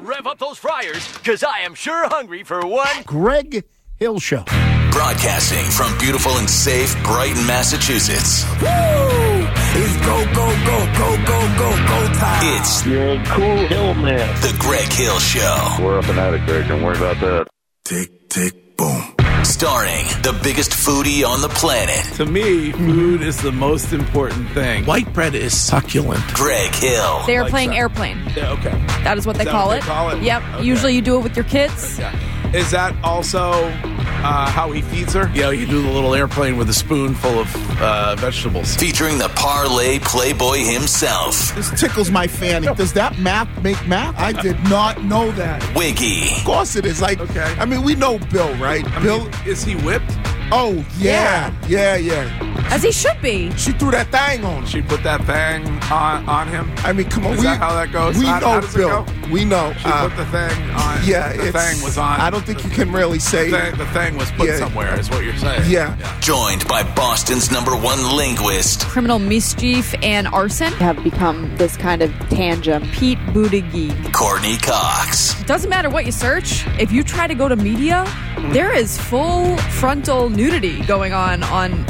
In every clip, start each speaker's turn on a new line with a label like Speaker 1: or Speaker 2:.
Speaker 1: rev up those fryers, because I am sure hungry for one
Speaker 2: Greg Hill Show.
Speaker 3: Broadcasting from beautiful and safe Brighton, Massachusetts.
Speaker 4: Woo! It's go, go, go, go, go, go, go time.
Speaker 3: It's
Speaker 5: You're a cool hill man.
Speaker 3: the Greg Hill Show.
Speaker 5: We're up and at it, Greg. Don't worry about that.
Speaker 4: Tick, tick, boom.
Speaker 3: Starring the biggest foodie on the planet,
Speaker 6: To me, food is the most important thing.
Speaker 2: White bread is succulent.
Speaker 3: Greg Hill.
Speaker 7: They are
Speaker 6: Like
Speaker 7: playing
Speaker 6: so.
Speaker 7: airplane.
Speaker 6: Yeah, okay.
Speaker 7: That is what they
Speaker 6: that
Speaker 7: call
Speaker 6: what
Speaker 7: it.
Speaker 6: they call it?
Speaker 7: Yep.
Speaker 6: Okay.
Speaker 7: Usually you do it with your kids.
Speaker 6: Yeah. Is that also how he feeds her? Yeah, you do the little airplane with a spoon full of vegetables.
Speaker 3: Featuring the parlay playboy himself,
Speaker 2: This tickles my fanny. Does that math make math? I did not know that.
Speaker 3: Wiggy.
Speaker 2: Of course it is. Like,
Speaker 6: Okay.
Speaker 2: I mean, we know Bill, right? Bill.
Speaker 6: Is he whipped?
Speaker 2: Oh, yeah.
Speaker 7: As he should be.
Speaker 2: She threw that thing on him.
Speaker 6: She put that thing on him?
Speaker 2: I mean, come on.
Speaker 6: Is that how that goes?
Speaker 2: We
Speaker 6: How
Speaker 2: know
Speaker 6: does it
Speaker 2: Bill.
Speaker 6: go?
Speaker 2: We know.
Speaker 6: She put the thing on.
Speaker 2: Yeah,
Speaker 6: the thing was on.
Speaker 2: I don't think you can really say.
Speaker 6: The thing was put
Speaker 2: Yeah.
Speaker 6: somewhere, is what you're saying.
Speaker 2: Yeah.
Speaker 3: Joined by Boston's #1 linguist,
Speaker 7: Criminal mischief and arson
Speaker 8: have become this kind of tangent.
Speaker 7: Pete Buttigieg.
Speaker 3: Courtney Cox.
Speaker 7: Doesn't matter what you search. If you try to go to media, there is full frontal nudity going on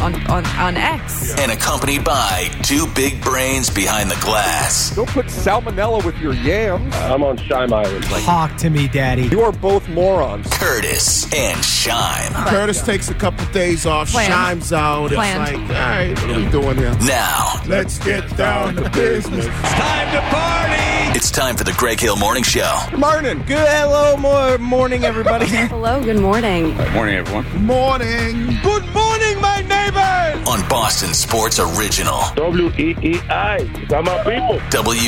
Speaker 7: X.
Speaker 3: And accompanied by two big brains behind the glass.
Speaker 9: Don't put salmonella with your yams.
Speaker 5: I'm on Shime Island.
Speaker 10: Talk to me, Daddy.
Speaker 9: You are both morons.
Speaker 3: Curtis and Shime.
Speaker 2: Curtis takes a couple days off.
Speaker 7: Planned.
Speaker 2: Shime's out.
Speaker 7: Planned.
Speaker 2: It's like, all right, what are we doing here?
Speaker 3: Now,
Speaker 2: Let's get down to business.
Speaker 3: it's time for the Greg Hill Morning Show.
Speaker 10: Morning. Good hello, morning, everybody.
Speaker 8: Hello, good morning.
Speaker 5: Morning, everyone.
Speaker 2: Morning.
Speaker 10: Good morning, my neighbors.
Speaker 3: On Boston Sports Original,
Speaker 5: WEEI. Got my people.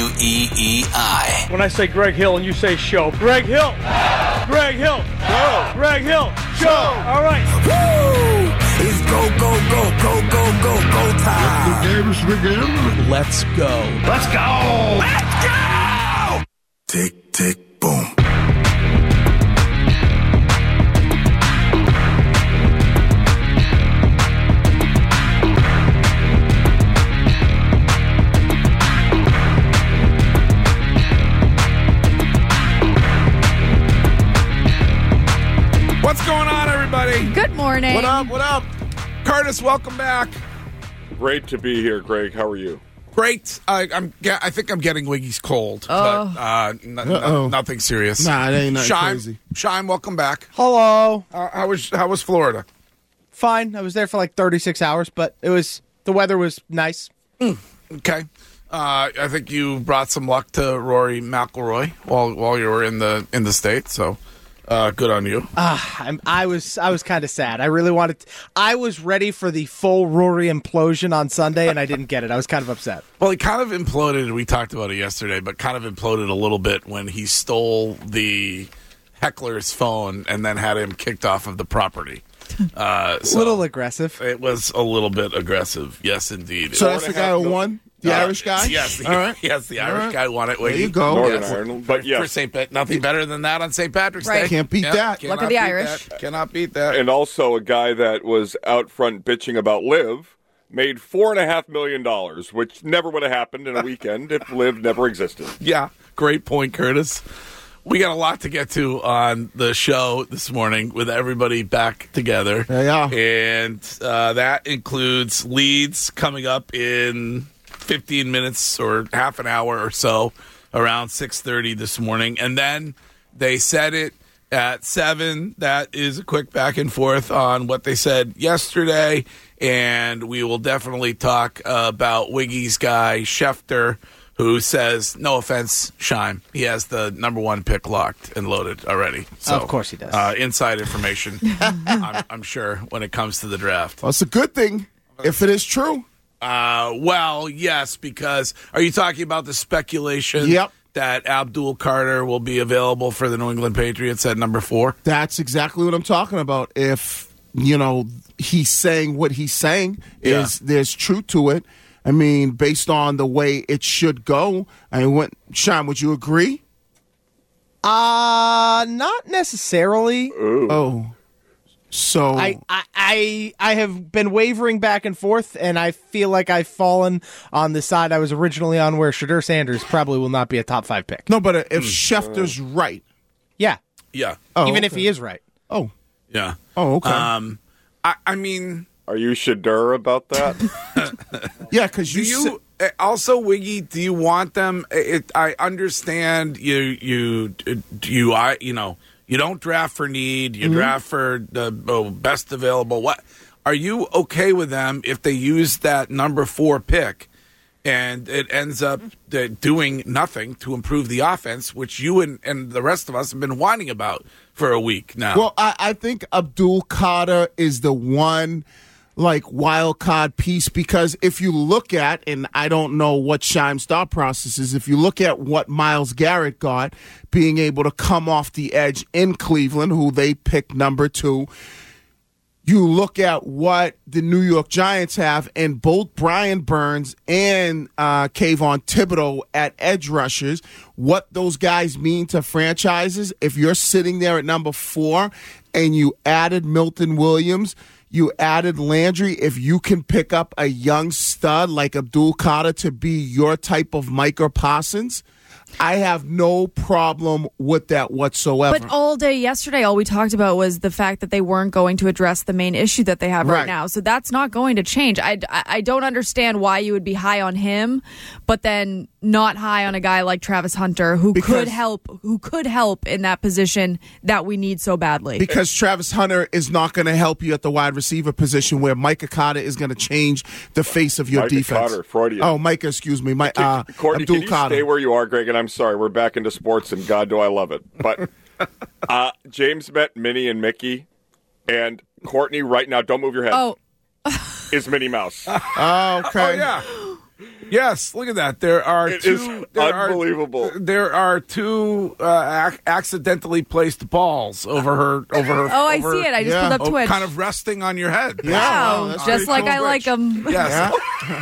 Speaker 3: WEEI.
Speaker 10: When I say Greg Hill and you say show, Greg Hill. Greg Hill. Show. Greg Hill. Show. All right.
Speaker 4: Woo! It's go, go, go, go, go, go, go time.
Speaker 6: Let's go.
Speaker 4: Tick, tick, boom.
Speaker 6: What's going on, everybody?
Speaker 7: Good morning.
Speaker 6: What up? What up? Curtis, welcome back.
Speaker 5: Great to be here, Greg. How are you?
Speaker 6: Great. I think I'm getting Wiggy's cold, but nothing serious.
Speaker 2: Nah, it ain't nothing
Speaker 6: Shime,
Speaker 2: crazy.
Speaker 6: Shime, welcome back.
Speaker 10: Hello.
Speaker 6: How was Florida?
Speaker 10: Fine. I was there for like 36 hours, but the weather was nice.
Speaker 6: Okay. I think you brought some luck to Rory McIlroy while you were in the state. So good on you.
Speaker 10: I was kind of sad. I was ready for the full Rory implosion on Sunday, and I didn't get it. I was kind of upset.
Speaker 6: Well, he kind of imploded. We talked about it yesterday, but kind of imploded a little bit when he stole the heckler's phone and then had him kicked off of the property.
Speaker 10: A little aggressive.
Speaker 6: It was a little bit aggressive. Yes, indeed.
Speaker 2: So that's the guy who won? The Irish guy?
Speaker 6: Yes.
Speaker 2: All right.
Speaker 6: Yes, the Irish guy won it.
Speaker 2: There you go.
Speaker 5: Northern
Speaker 6: Yes.
Speaker 5: Ireland. But
Speaker 6: For
Speaker 5: yes.
Speaker 6: nothing better than that on St. Patrick's
Speaker 7: Right.
Speaker 6: Day.
Speaker 2: Can't beat that.
Speaker 6: cannot
Speaker 7: Luck of the
Speaker 6: beat
Speaker 7: Irish.
Speaker 6: that. Cannot beat that.
Speaker 5: And also a guy that was out front bitching about Liv made $4.5 million, which never would have happened in a weekend if Liv never existed.
Speaker 6: Yeah, great point, Curtis. We got a lot to get to on the show this morning with everybody back together.
Speaker 2: Yeah.
Speaker 6: And that includes Leeds coming up in 15 minutes or half an hour or so, around 6:30 this morning. And then they said it at 7. That is a quick back and forth on what they said yesterday. And we will definitely talk about Wiggy's guy, Schefter, who says, no offense, Shime, he has the #1 pick locked and loaded already. So,
Speaker 10: Of course he does.
Speaker 6: Inside information, I'm sure, when it comes to the draft.
Speaker 2: Well, it's a good thing if it is true.
Speaker 6: Well, yes, because are you talking about the speculation
Speaker 2: Yep.
Speaker 6: that Abdul Carter will be available for the New England Patriots at #4?
Speaker 2: That's exactly what I'm talking about. If, he's saying what he's saying, there's truth to it. I mean, based on the way it should go. Sean, would you agree?
Speaker 10: Not necessarily.
Speaker 2: Oh. So
Speaker 10: I I have been wavering back and forth, and I feel like I've fallen on the side I was originally on, where Shedeur Sanders probably will not be a top 5 pick.
Speaker 2: No, but if Schefter's right.
Speaker 10: Yeah.
Speaker 6: Yeah.
Speaker 10: Even if he is right.
Speaker 2: Oh.
Speaker 6: Yeah.
Speaker 2: Oh, okay.
Speaker 6: I mean,
Speaker 5: are you Shedeur about that?
Speaker 2: Yeah, because
Speaker 6: also, Wiggy, do you want them? I understand you don't draft for need. You draft for the best available. What are you okay with them if they use that number 4 pick and it ends up doing nothing to improve the offense, which you and the rest of us have been whining about for a week now?
Speaker 2: Well, I think Abdul Qadir is the one wild card piece, because if you look at, and I don't know what Scheim's thought process is, if you look at what Myles Garrett got, being able to come off the edge in Cleveland, who they picked number 2, you look at what the New York Giants have, and both Brian Burns and Kayvon Thibodeau at edge rushers, what those guys mean to franchises. If you're sitting there at number 4 and you added Milton Williams, you added Landry, if you can pick up a young stud like Abdul Qadir to be your type of Micah Parsons, I have no problem with that whatsoever.
Speaker 7: But all day yesterday, all we talked about was the fact that they weren't going to address the main issue that they have right now. So that's not going to change. I don't understand why you would be high on him, but then not high on a guy like Travis Hunter, who could help in that position that we need so badly.
Speaker 2: Because Travis Hunter is not going to help you at the wide receiver position, where Micah Carter is going to change the face of your defense.
Speaker 5: Carter, Freudian.
Speaker 2: Oh, Micah, excuse me.
Speaker 5: Courtney,
Speaker 2: Abdul
Speaker 5: can you
Speaker 2: Qadir.
Speaker 5: stay where you are, Greg? And I'm sorry, we're back into sports, and God, do I love it. But James met Minnie and Mickey, and Courtney right now, don't move your head, is Minnie Mouse.
Speaker 2: Oh, okay.
Speaker 6: Oh, yeah. Yes, look at that. There are
Speaker 5: unbelievable.
Speaker 6: There are 2 accidentally placed balls over her.
Speaker 7: Oh, I see it. I just pulled up Twitch.
Speaker 6: Kind of resting on your head.
Speaker 7: Wow, just like I like them.
Speaker 6: Yes.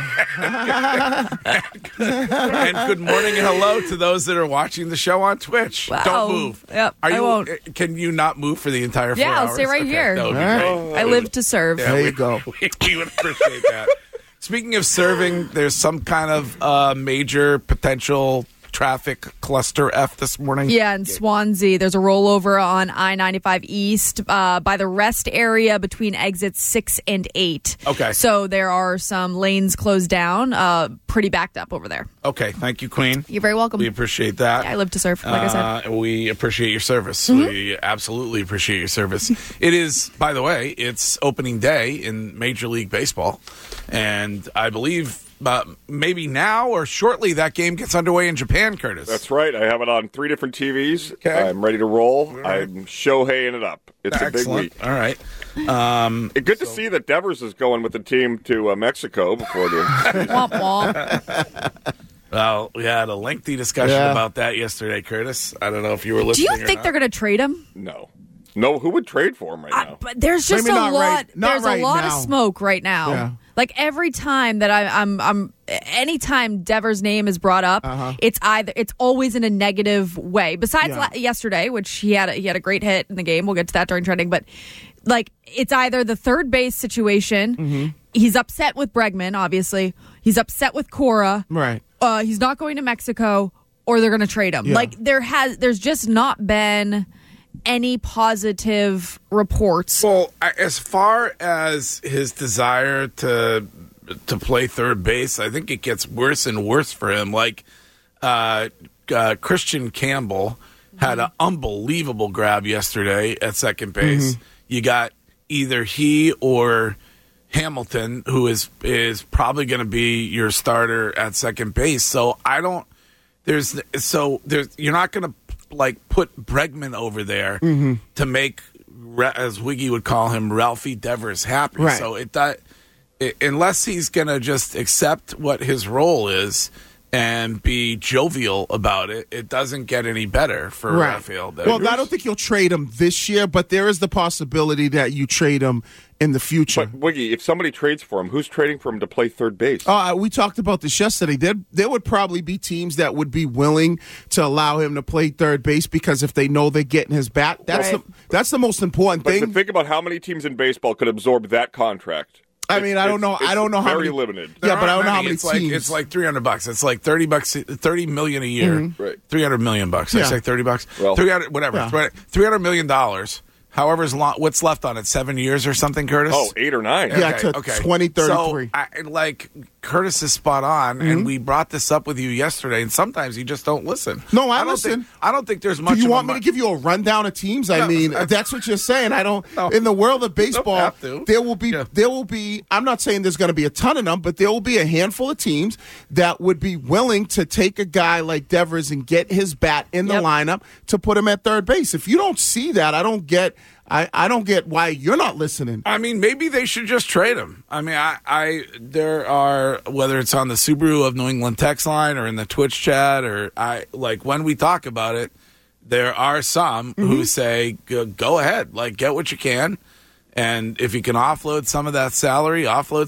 Speaker 6: And good morning and hello to those that are watching the show on Twitch.
Speaker 7: Wow.
Speaker 6: Don't move.
Speaker 7: Yep, I won't.
Speaker 6: Can you not move for the entire 4 hours?
Speaker 7: Yeah, I'll stay right here.
Speaker 6: That would be great.
Speaker 7: I live to serve.
Speaker 2: There you go.
Speaker 6: We would appreciate that. Speaking of serving, there's some kind of major potential traffic cluster F this morning.
Speaker 7: Yeah, in Swansea, there's a rollover on I-95 East by the rest area between exits 6 and 8.
Speaker 6: Okay.
Speaker 7: So there are some lanes closed down, pretty backed up over there.
Speaker 6: Okay, thank you, Queen.
Speaker 7: You're very welcome.
Speaker 6: We appreciate that.
Speaker 7: Yeah, I live to serve, like I said.
Speaker 6: We appreciate your service. We absolutely appreciate your service. It is, by the way, it's opening day in Major League Baseball, and I believe maybe now or shortly that game gets underway in Japan, Curtis.
Speaker 5: That's right. I have it on 3 different TVs.
Speaker 6: Okay.
Speaker 5: I'm ready to roll.
Speaker 6: Right.
Speaker 5: I'm Shoheiing it up. It's
Speaker 6: Excellent.
Speaker 5: a big week.
Speaker 6: All right.
Speaker 5: Good to see that Devers is going with the team to Mexico before the
Speaker 7: Womp womp.
Speaker 6: Well, we had a lengthy discussion about that yesterday, Curtis. I don't know if you were
Speaker 7: Do
Speaker 6: listening.
Speaker 7: you think they're going to trade him?
Speaker 5: No, who would trade for him right now?
Speaker 7: But there's just
Speaker 2: Maybe
Speaker 7: a
Speaker 2: not
Speaker 7: lot.
Speaker 2: right- not
Speaker 7: There's
Speaker 2: right
Speaker 7: a lot
Speaker 2: now.
Speaker 7: of smoke right now.
Speaker 2: Yeah.
Speaker 7: Like every time that I'm anytime Devers' name is brought up, it's always in a negative way. Besides yesterday, which he had a great hit in the game. We'll get to that during trending, but like it's either the third base situation. He's upset with Bregman, obviously. He's upset with Cora.
Speaker 2: Right.
Speaker 7: He's not going to Mexico, or they're going to trade him.
Speaker 2: Yeah.
Speaker 7: Like there's just not been any positive reports.
Speaker 6: Well, as far as his desire to play third base, I think it gets worse and worse for him. Like Christian Campbell had an unbelievable grab yesterday at second base. You got either he or Hamilton, who is probably going to be your starter at second base. So you're not going to like put Bregman over there to make, as Wiggy would call him, Ralphie Devers happy.
Speaker 2: Right.
Speaker 6: So unless he's going to just accept what his role is and be jovial about it, it doesn't get any better for Rafael Devers.
Speaker 2: Well, I don't think you'll trade him this year, but there is the possibility that you trade him in the future.
Speaker 5: But, Wiggy, if somebody trades for him, who's trading for him to play third base?
Speaker 2: We talked about this yesterday. There would probably be teams that would be willing to allow him to play third base because if they know they're getting his bat, that's the most important thing.
Speaker 5: But think about how many teams in baseball could absorb that contract.
Speaker 2: I don't know how
Speaker 5: very
Speaker 2: many.
Speaker 5: limited.
Speaker 2: Yeah, but I don't know how many
Speaker 6: it's
Speaker 2: teams.
Speaker 6: It's like $300. It's like $30 million a year.
Speaker 5: Mm-hmm. Right.
Speaker 6: $300 million bucks. I say $30.
Speaker 5: Well,
Speaker 6: 300, whatever.
Speaker 2: Yeah.
Speaker 6: $300 million. However's long, what's left on it? 7 years or something, Curtis?
Speaker 5: Oh, 8 or 9.
Speaker 2: Yeah, to 2033.
Speaker 6: So, Curtis is spot on, and we brought this up with you yesterday, and sometimes you just don't listen.
Speaker 2: No, I listen.
Speaker 6: I don't think there's much.
Speaker 2: Do you want me to give you a rundown of teams? I mean, that's what you're saying. I don't.
Speaker 6: No.
Speaker 2: In the world of baseball, there will be.
Speaker 6: Yeah.
Speaker 2: There will be. I'm not saying there's going to be a ton of them, but there will be a handful of teams that would be willing to take a guy like Devers and get his bat in the lineup to put him at third base. If you don't see that, I don't get. I don't get why you're not listening.
Speaker 6: I mean, maybe they should just trade him. I mean, there are, whether it's on the Subaru of New England text line or in the Twitch chat, or when we talk about it, there are some who say, go ahead, get what you can. And if you can offload some of that salary,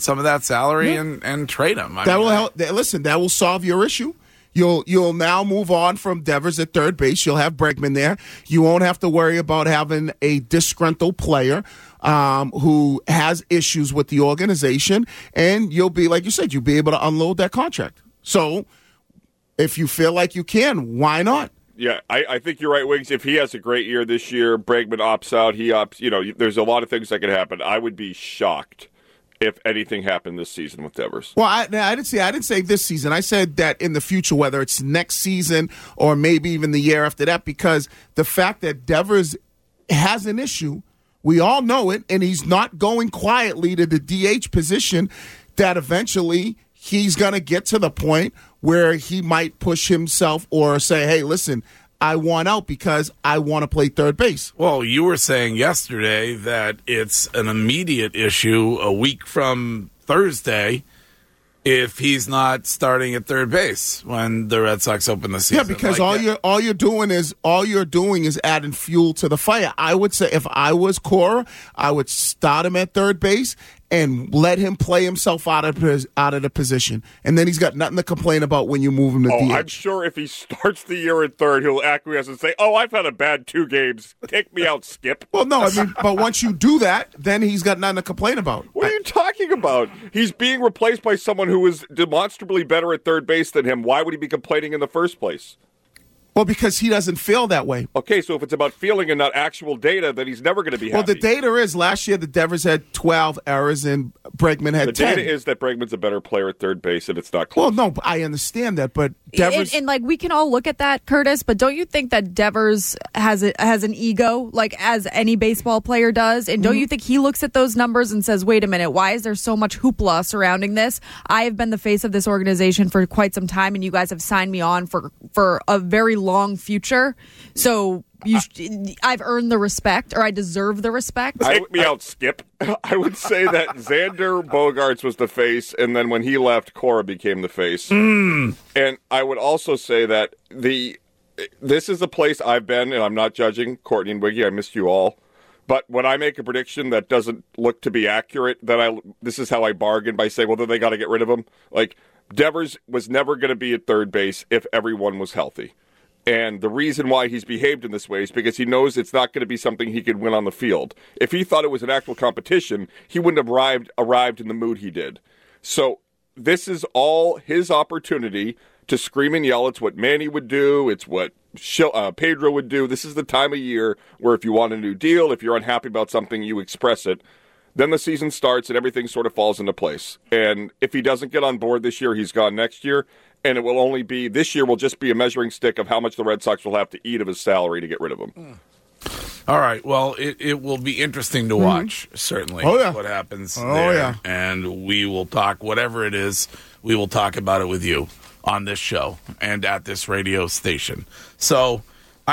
Speaker 6: and trade him.
Speaker 2: That will help. Listen, that will solve your issue. You'll now move on from Devers at third base. You'll have Bregman there. You won't have to worry about having a disgruntled player who has issues with the organization, and you'll be, like you said, you'll be able to unload that contract. So if you feel like you can, why not?
Speaker 5: Yeah, I think you're right, Wiggs. If he has a great year this year, Bregman opts out, he opts, there's a lot of things that could happen. I would be shocked if anything happened this season with Devers.
Speaker 2: Well, I didn't say this season. I said that in the future, whether it's next season or maybe even the year after that, because the fact that Devers has an issue, we all know it, and he's not going quietly to the DH position, that eventually he's going to get to the point where he might push himself or say, hey, listen, I want out because I want to play third base.
Speaker 6: Well, you were saying yesterday that it's an immediate issue a week from Thursday if he's not starting at third base when the Red Sox open the season.
Speaker 2: Yeah, because all you're doing is adding fuel to the fire. I would say if I was Cora, I would start him at third base and let him play himself out of the position. And then he's got nothing to complain about when you move him to DH.
Speaker 5: I'm sure if he starts the year at third, he'll acquiesce and say, I've had a bad 2 games. Take me out, Skip.
Speaker 2: Well, no, but once you do that, then he's got nothing to complain about.
Speaker 5: What are you talking about? He's being replaced by someone who is demonstrably better at third base than him. Why would he be complaining in the first place?
Speaker 2: Well, because he doesn't feel that way.
Speaker 5: Okay, so if it's about feeling and not actual data, then he's never going to be happy.
Speaker 2: Well, the data is last year the Devers had 12 errors and Bregman had 10.
Speaker 5: The data is that Bregman's a better player at third base, and it's not close.
Speaker 2: Well, no, I understand that, but Devers...
Speaker 7: And we can all look at that, Curtis, but don't you think that Devers has an ego, as any baseball player does? And don't you think he looks at those numbers and says, wait a minute, why is there so much hoopla surrounding this? I have been the face of this organization for quite some time, and you guys have signed me on for a very long future. So I've earned the respect, or I deserve the respect.
Speaker 5: Take me out, Skip. I would say that Xander Bogaerts was the face, and then when he left, Cora became the face. And I would also say that this is a place I've been, and I'm not judging Courtney and Wiggy. I missed you all. But when I make a prediction that doesn't look to be accurate, this is how I bargain by saying, well, then they got to get rid of him. Devers was never going to be at third base if everyone was healthy. And the reason why he's behaved in this way is because he knows it's not going to be something he could win on the field. If he thought it was an actual competition, he wouldn't have arrived in the mood he did. So this is all his opportunity to scream and yell. It's what Manny would do. It's what Pedro would do. This is the time of year where if you want a new deal, if you're unhappy about something, you express it. Then the season starts and everything sort of falls into place. And if he doesn't get on board this year, he's gone next year. And it will only be, this year will just be a measuring stick of how much the Red Sox will have to eat of his salary to get rid of him.
Speaker 6: All right. Well, it will be interesting to watch, certainly, what happens there.
Speaker 2: Yeah.
Speaker 6: And we will talk, whatever it is, we will talk about it with you on this show and at this radio station. So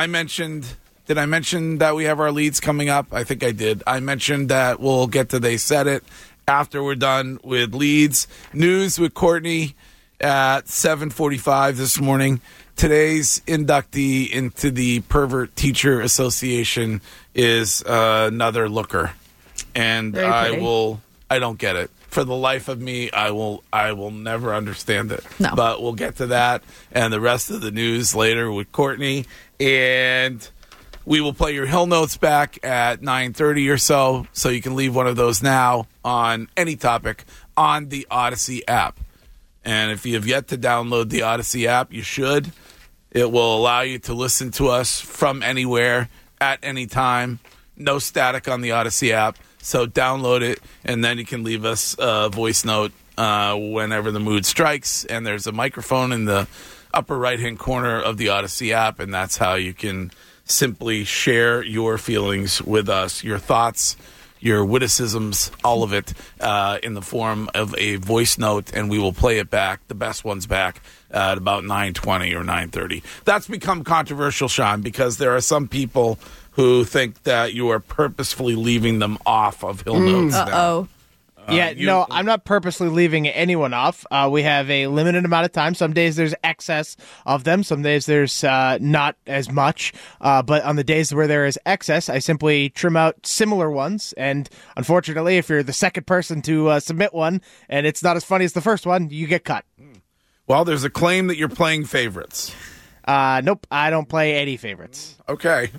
Speaker 6: did I mention that we have our leads coming up? I think I did. I mentioned that we'll get to They Said It after we're done with leads. News with Courtney at 7:45 this morning. Today's inductee into the Pervert Teacher Association is another looker, and I don't get it. For the life of me, I will never understand it.
Speaker 7: No.
Speaker 6: But we'll get to that and the rest of the news later with Courtney, and we will play your Hill Notes back at 9:30 or so you can leave one of those now on any topic on the Odyssey app. And if you have yet to download the Odyssey app, you should. It will allow you to listen to us from anywhere at any time. No static on the Odyssey app. So download it, and then you can leave us a voice note whenever the mood strikes. And there's a microphone in the upper right-hand corner of the Odyssey app, and that's how you can simply share your feelings with us, your thoughts, your witticisms, all of it in the form of a voice note, and we will play it back, the best ones back, at about 9:20 or 9:30. That's become controversial, Sean, because there are some people who think that you are purposefully leaving them off of Hill Notes now.
Speaker 7: Uh-oh.
Speaker 10: No, I'm not purposely leaving anyone off. We have a limited amount of time. Some days there's excess of them. Some days there's not as much. But on the days where there is excess, I simply trim out similar ones. And unfortunately, if you're the second person to submit one and it's not as funny as the first one, you get cut.
Speaker 6: Well, there's a claim that you're playing favorites.
Speaker 10: Nope, I don't play any favorites.
Speaker 6: Okay.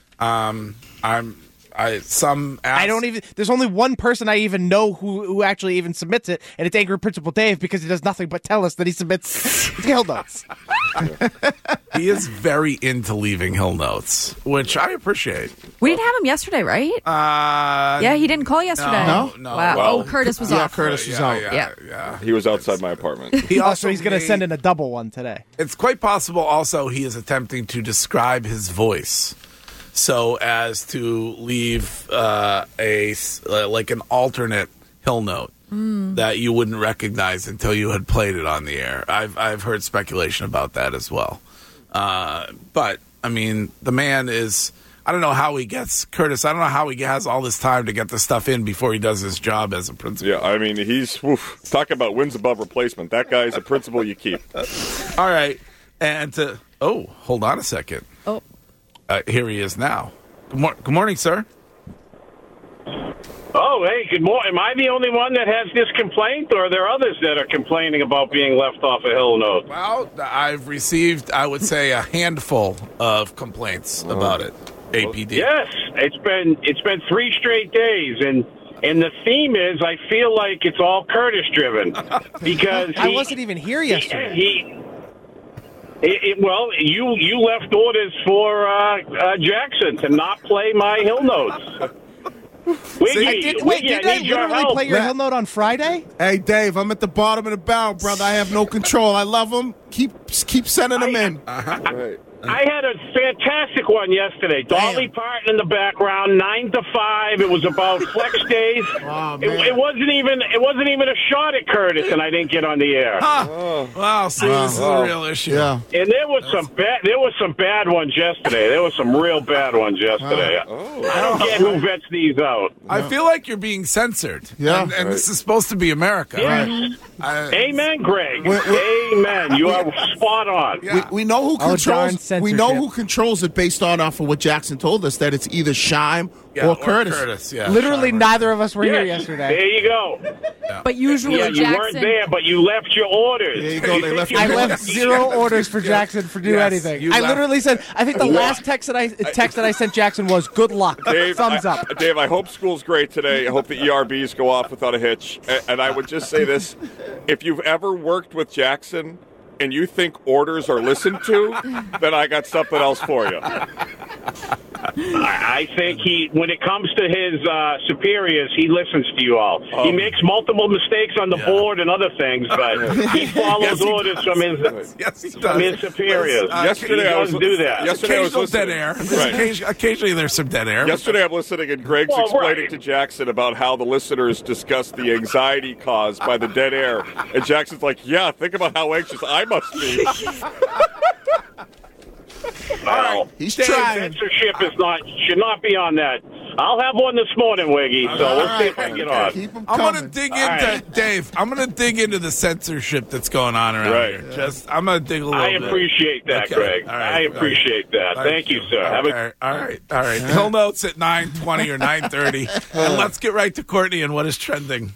Speaker 6: I don't
Speaker 10: even. There's only one person I even know who actually even submits it, and it's Angry Principal Dave, because he does nothing but tell us that he submits Hill Notes.
Speaker 6: He is very into leaving Hill Notes, which I appreciate.
Speaker 7: We didn't have him yesterday, right? Yeah, he didn't call yesterday.
Speaker 6: No.
Speaker 7: Wow.
Speaker 5: Well,
Speaker 7: Curtis was off.
Speaker 2: Curtis was out.
Speaker 7: Yeah.
Speaker 5: He was outside my apartment.
Speaker 10: So he's going to send in a double one today.
Speaker 6: It's quite possible also he is attempting to describe his voice so as to leave like an alternate Hill Note that you wouldn't recognize until you had played it on the air. I've heard speculation about that as well. But, I mean, the man is... I don't know how he gets... Curtis, I don't know how he has all this time to get the stuff in before he does his job as a principal.
Speaker 5: Yeah, I mean, he's... talking about wins above replacement. That guy's a principal you keep.
Speaker 6: All right. And hold on a second.
Speaker 7: Oh.
Speaker 6: Here he is now. Good morning, sir.
Speaker 11: Oh, hey, good morning. Am I the only one that has this complaint, or are there others that are complaining about being left off a Hill Note?
Speaker 6: Well, I've received, I would say, a handful of complaints about it, APD.
Speaker 11: Yes, it's been 3 straight days, and the theme is I feel like it's all Curtis driven because
Speaker 10: I wasn't even here yesterday.
Speaker 11: You left orders for Jackson to not play my Hill Notes.
Speaker 10: Did I literally play your Hill Note on Friday?
Speaker 2: Hey, Dave, I'm at the bottom of the barrel, brother. I have no control. I love them. Keep sending them in.
Speaker 5: Right.
Speaker 11: I had a fantastic one yesterday. Dolly Parton in the background, 9 to 5. It was about flex days.
Speaker 2: Oh,
Speaker 11: it wasn't even a shot at Curtis, and I didn't get on the air.
Speaker 6: Wow, see, this is a real issue.
Speaker 2: Yeah.
Speaker 11: And there was some bad ones yesterday. There were some real bad ones yesterday. I don't get who vets these out.
Speaker 6: I feel like you're being censored.
Speaker 2: Yeah.
Speaker 6: And this is supposed to be America.
Speaker 11: Yes. Amen, Greg. Amen. You are spot on.
Speaker 6: Yeah.
Speaker 2: We know who
Speaker 10: darn
Speaker 2: controls. We know
Speaker 10: censorship.
Speaker 2: who controls it based on off of what Jackson told us, that it's either Shime or Curtis.
Speaker 6: Yeah,
Speaker 10: Literally, neither of us were here
Speaker 11: Yes,
Speaker 10: yesterday.
Speaker 11: there you go.
Speaker 7: But usually
Speaker 11: Yeah, you
Speaker 7: Jackson...
Speaker 11: weren't there, but you left your orders.
Speaker 2: There you go. They left.
Speaker 10: I left 0 orders for Jackson for do
Speaker 6: Yes,
Speaker 10: anything.
Speaker 6: you
Speaker 10: I
Speaker 6: left.
Speaker 10: literally said, I think the last text that I sent Jackson was "Good luck."
Speaker 5: Dave,
Speaker 10: Thumbs up.
Speaker 5: Dave, I hope school's great today. I hope the ERBs go off without a hitch. And I would just say this. If you've ever worked with Jackson and you think orders are listened to, then I got something else for you.
Speaker 11: I think when it comes to his superiors, he listens to you all. He makes multiple mistakes on the board and other things, but he follows orders from his superiors.
Speaker 5: Yesterday
Speaker 11: he
Speaker 5: I was
Speaker 11: doesn't do that.
Speaker 5: Yesterday I was
Speaker 6: Occasional
Speaker 5: listening.
Speaker 6: dead air.
Speaker 5: Right.
Speaker 6: Occasionally there's some dead air.
Speaker 5: Yesterday I'm listening, and Greg's explaining to Jackson about how the listeners discussed the anxiety caused by the dead air. And Jackson's like, yeah, think about how anxious I must be.
Speaker 11: Well,
Speaker 2: He's trying.
Speaker 11: censorship should not be on that I'll have one this morning, Wiggy. So we'll see if I get on.
Speaker 2: Keep 'em
Speaker 6: I'm
Speaker 2: coming.
Speaker 6: gonna dig into Dave. I'm gonna dig into the censorship that's going on around here. I'm gonna dig a little
Speaker 11: I
Speaker 6: bit.
Speaker 11: appreciate that,
Speaker 6: Okay.
Speaker 11: Greg.
Speaker 6: All right.
Speaker 11: I appreciate that. Thank you, sir.
Speaker 6: All right. Hill Notes at 9:20 or 9:30, and let's get right to Courtney and what is trending.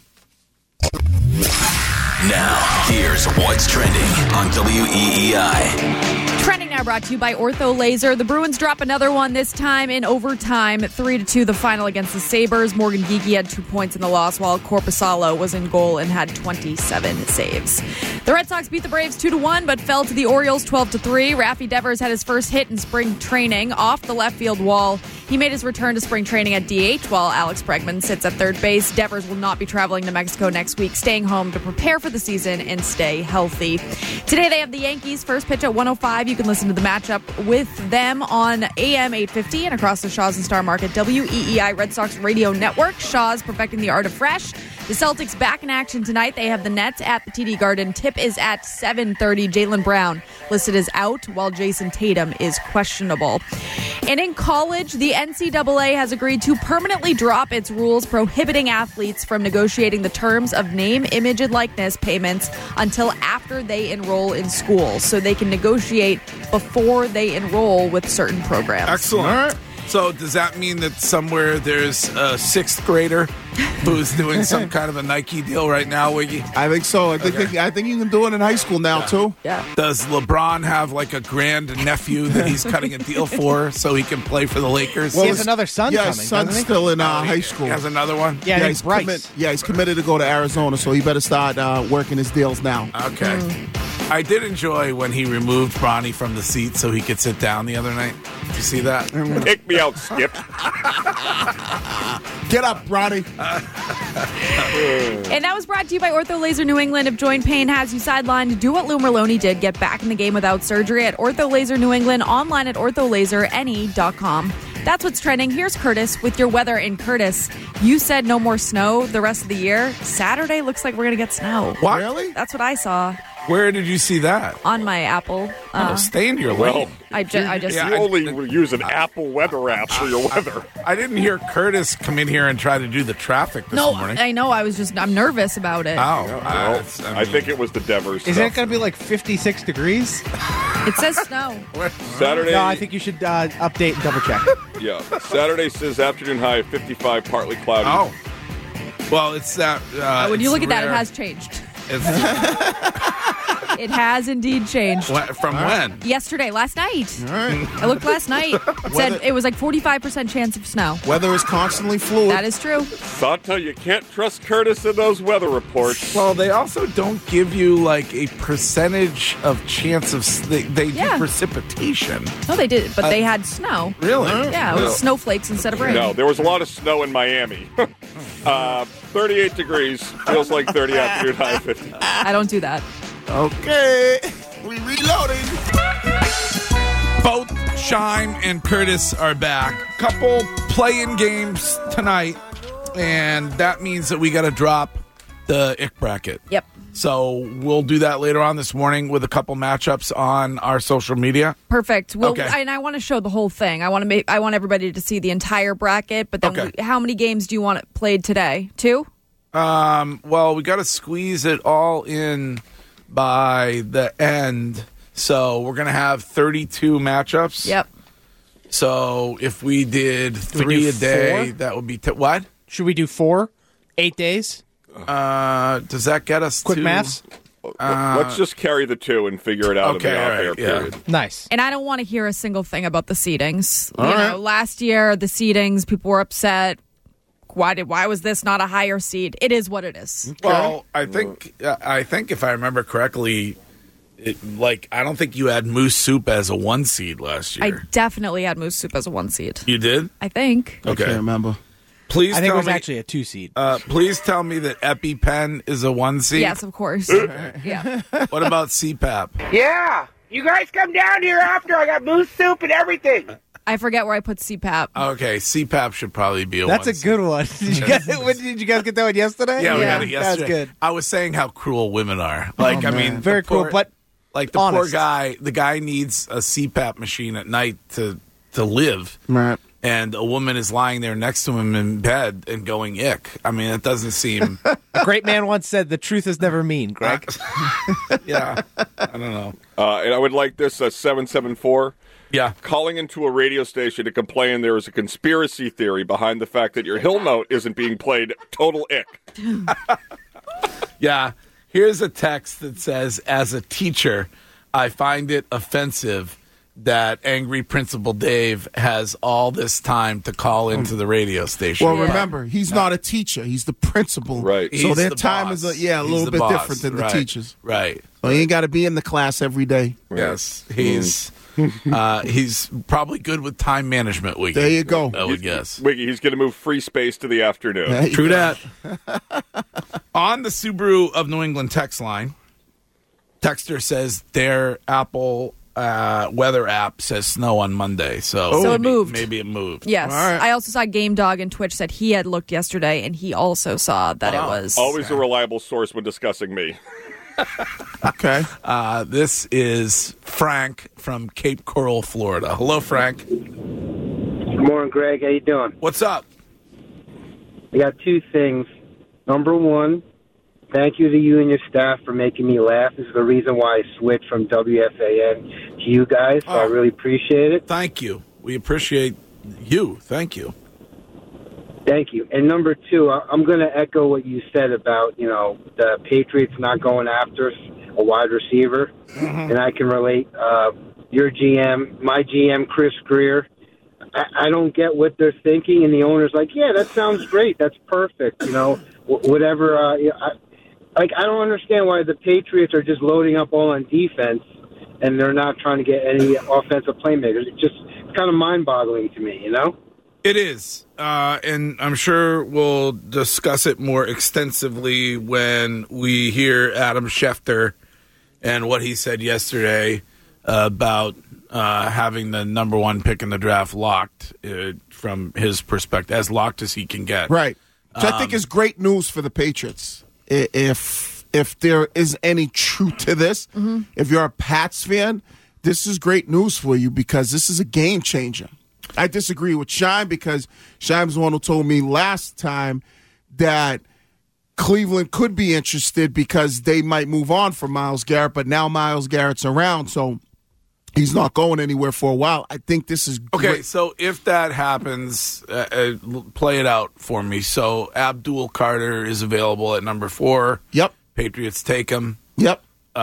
Speaker 3: Now, here's what's trending on WEEI.
Speaker 7: Trending now brought to you by Ortho Laser. The Bruins drop another one, this time in overtime. 3-2 the final against the Sabres. Morgan Geekie had 2 points in the loss, while Korpisalo was in goal and had 27 saves. The Red Sox beat the Braves 2-1, but fell to the Orioles 12-3. Rafi Devers had his first hit in spring training off the left field wall. He made his return to spring training at DH, while Alex Bregman sits at third base. Devers will not be traveling to Mexico next week, staying home to prepare for the season and stay healthy. Today they have the Yankees first pitch at 1:05. You can listen to the matchup with them on AM 850 and across the Shaw's and Star Market WEEI Red Sox Radio Network. Shaw's perfecting the art of fresh. The Celtics back in action tonight. They have the Nets at the TD Garden. Tip is at 7:30. Jaylen Brown listed as out, while Jason Tatum is questionable. And in college, the NCAA has agreed to permanently drop its rules prohibiting athletes from negotiating the terms of name, image, and likeness payments until after they enroll in school, so they can negotiate before they enroll with certain programs.
Speaker 6: Excellent. So does that mean that somewhere there's a sixth grader who's doing some kind of a Nike deal right now, Wiggy?
Speaker 2: I think so. I think you can do it in high school now, too.
Speaker 7: Yeah.
Speaker 6: Does LeBron have like a grand nephew that he's cutting a deal for so he can play for the Lakers?
Speaker 10: Well, he has another son coming,
Speaker 2: his son's
Speaker 10: doesn't he?
Speaker 2: still in high school.
Speaker 6: He has another one?
Speaker 10: Yeah, he's Bryce.
Speaker 2: He's committed to go to Arizona, so he better start working his deals now.
Speaker 6: Okay. I did enjoy when he removed Bronny from the seat so he could sit down the other night. Did you see that?
Speaker 5: Take me out, Skip.
Speaker 2: Get up, Ronnie.
Speaker 7: And that was brought to you by Ortho Laser New England. If joint pain has you sidelined, do what Lou Merlone did. Get back in the game without surgery at Ortho Laser New England, online at ortholaserne.com. That's what's trending. Here's Curtis with your weather. In Curtis, you said no more snow the rest of the year. Saturday looks like we're going to get snow.
Speaker 6: What?
Speaker 2: Really?
Speaker 7: That's what I saw
Speaker 6: Where did you see that?
Speaker 7: on my Apple.
Speaker 6: Stay in your
Speaker 5: Well,
Speaker 6: lane.
Speaker 7: I just
Speaker 5: you only use an Apple weather app for your weather.
Speaker 6: I didn't hear Curtis come in here and try to do the traffic this
Speaker 7: no,
Speaker 6: morning.
Speaker 7: I know. I'm nervous about it.
Speaker 5: Well, I think it was the Devers
Speaker 10: Isn't
Speaker 5: stuff.
Speaker 10: it going to be like 56 degrees?
Speaker 7: It says snow.
Speaker 5: Saturday?
Speaker 10: No, I think you should update and double check.
Speaker 5: Yeah. Saturday says afternoon high of 55, partly cloudy.
Speaker 6: Oh. Well, it's that.
Speaker 7: When you
Speaker 6: it's
Speaker 7: look at that, it
Speaker 6: rare.
Speaker 7: has changed.
Speaker 6: It's,
Speaker 7: It has indeed changed.
Speaker 6: from when?
Speaker 7: Yesterday, last night.
Speaker 2: All right.
Speaker 7: I looked last night. It said it was like 45% chance of snow.
Speaker 2: Weather is constantly fluid.
Speaker 7: That is true.
Speaker 5: Santa, you can't trust Curtis in those weather reports.
Speaker 6: Well, they also don't give you like a percentage of chance of. They do
Speaker 7: Yeah.
Speaker 6: precipitation.
Speaker 7: No, they did, but they had snow.
Speaker 6: Really?
Speaker 7: Yeah, it was snowflakes instead of rain.
Speaker 5: No, there was a lot of snow in Miami. 38 degrees, feels like 30 afternoon high of 50.
Speaker 7: I don't do that.
Speaker 2: Okay. We reloading.
Speaker 6: Both Shime and Curtis are back. Couple play-in games tonight, and that means that we got to drop the Ick bracket.
Speaker 7: Yep.
Speaker 6: So we'll do that later on this morning with a couple matchups on our social media.
Speaker 7: Perfect. Well,
Speaker 6: Okay.
Speaker 7: and I want to show the whole thing. I want everybody to see the entire bracket. But then,
Speaker 6: Okay.
Speaker 7: how many games do you want played today? 2?
Speaker 6: Well, we got to squeeze it all in by the end. So we're going to have 32 matchups.
Speaker 7: Yep.
Speaker 6: So if we did
Speaker 10: we
Speaker 6: 3
Speaker 10: do
Speaker 6: a day,
Speaker 10: 4?
Speaker 6: that would be what?
Speaker 10: Should we do 4? 8 days?
Speaker 6: Does that get us
Speaker 10: Quick
Speaker 6: to
Speaker 10: maths?
Speaker 5: Let's just carry the 2 and figure it out
Speaker 6: okay,
Speaker 5: in the
Speaker 6: all
Speaker 5: off-air
Speaker 6: right, yeah.
Speaker 5: period.
Speaker 10: Nice.
Speaker 7: And I don't want to hear a single thing about the seedings.
Speaker 2: All
Speaker 7: you
Speaker 2: right.
Speaker 7: know, last year the seedings, people were upset. Why was this not a higher seed? It is what it is.
Speaker 6: Well, I think if I remember correctly, I don't think you had Moose Soup as a 1 seed last year.
Speaker 7: I definitely had Moose Soup as a 1 seed.
Speaker 6: You did?
Speaker 7: I think.
Speaker 2: I can't remember.
Speaker 6: Please
Speaker 10: I think
Speaker 6: tell
Speaker 10: it was
Speaker 6: me.
Speaker 10: actually a 2 seed.
Speaker 6: Please tell me that EpiPen is a 1 seed.
Speaker 7: Yes, of course. Yeah.
Speaker 6: What about CPAP?
Speaker 12: Yeah, you guys come down here after. I got moose soup and everything.
Speaker 7: I forget where I put CPAP.
Speaker 6: Okay, CPAP should probably be a
Speaker 10: That's
Speaker 6: 1
Speaker 10: a good one. Did you guys get that one yesterday?
Speaker 6: Yeah, we got it yesterday.
Speaker 10: That's good.
Speaker 6: I was saying how cruel women are. I mean,
Speaker 10: Very
Speaker 6: the poor-
Speaker 10: cool, but
Speaker 6: like the
Speaker 10: honest.
Speaker 6: poor guy, the guy needs a CPAP machine at night to live.
Speaker 2: Right.
Speaker 6: and a woman is lying there next to him in bed and going ick. I mean, it doesn't seem.
Speaker 10: A great man once said, "The truth is never mean." Greg.
Speaker 6: Yeah, I don't know.
Speaker 5: And I would like this 774.
Speaker 6: Yeah.
Speaker 5: Calling into a radio station to complain there is a conspiracy theory behind the fact that your Hill Note isn't being played. Total ick.
Speaker 6: Yeah. Here's a text that says, as a teacher, I find it offensive that angry Principal Dave has all this time to call into the radio station.
Speaker 2: Well, remember, he's not a teacher. He's the principal.
Speaker 5: Right.
Speaker 2: So
Speaker 6: He's
Speaker 2: their
Speaker 6: the
Speaker 2: time
Speaker 6: boss.
Speaker 2: is a little bit different than the teachers.
Speaker 6: Right.
Speaker 2: So he ain't got to be in the class every day.
Speaker 6: Yes. He's probably good with time management, Wiggy.
Speaker 2: There you go.
Speaker 6: I would guess.
Speaker 5: Wiggy, he's going to move free space to the afternoon.
Speaker 6: True that. On the Subaru of New England text line, texter says their Apple weather app says snow on Monday. So
Speaker 7: it moved.
Speaker 6: Maybe it moved.
Speaker 7: Yes.
Speaker 2: All right.
Speaker 7: I also saw Game Dog and Twitch said he had looked yesterday, and he also saw that it was.
Speaker 5: Always a reliable source when discussing me.
Speaker 2: Okay.
Speaker 6: This is Frank from Cape Coral, Florida. Hello, Frank.
Speaker 13: Good morning, Greg. How you doing?
Speaker 6: What's up?
Speaker 13: I got two things. Number one, thank you to you and your staff for making me laugh. This is the reason why I switched from WFAN to you guys, so I really appreciate it.
Speaker 6: Thank you. We appreciate you. Thank you.
Speaker 13: Thank you. And number two, I'm going to echo what you said about, the Patriots not going after a wide receiver.
Speaker 2: Mm-hmm.
Speaker 13: And I can relate. Your GM, my GM, Chris Greer, I don't get what they're thinking. And the owner's like, yeah, that sounds great. That's perfect. Whatever. I don't understand why the Patriots are just loading up all on defense and they're not trying to get any offensive playmakers. It's kind of mind-boggling to me,
Speaker 6: It is, and I'm sure we'll discuss it more extensively when we hear Adam Schefter and what he said yesterday about having the number one pick in the draft locked from his perspective, as locked as he can get.
Speaker 2: Right. Which I think is great news for the Patriots. If there is any truth to this, if you're a Pats fan, this is great news for you because this is a game changer. I disagree with Shime because Shime's the one who told me last time that Cleveland could be interested because they might move on from Myles Garrett, but now Myles Garrett's around, so he's not going anywhere for a while. I think this is great.
Speaker 6: Okay, so if that happens, play it out for me. So Abdul Carter is available at number 4.
Speaker 2: Yep.
Speaker 6: Patriots take him.
Speaker 2: Yep.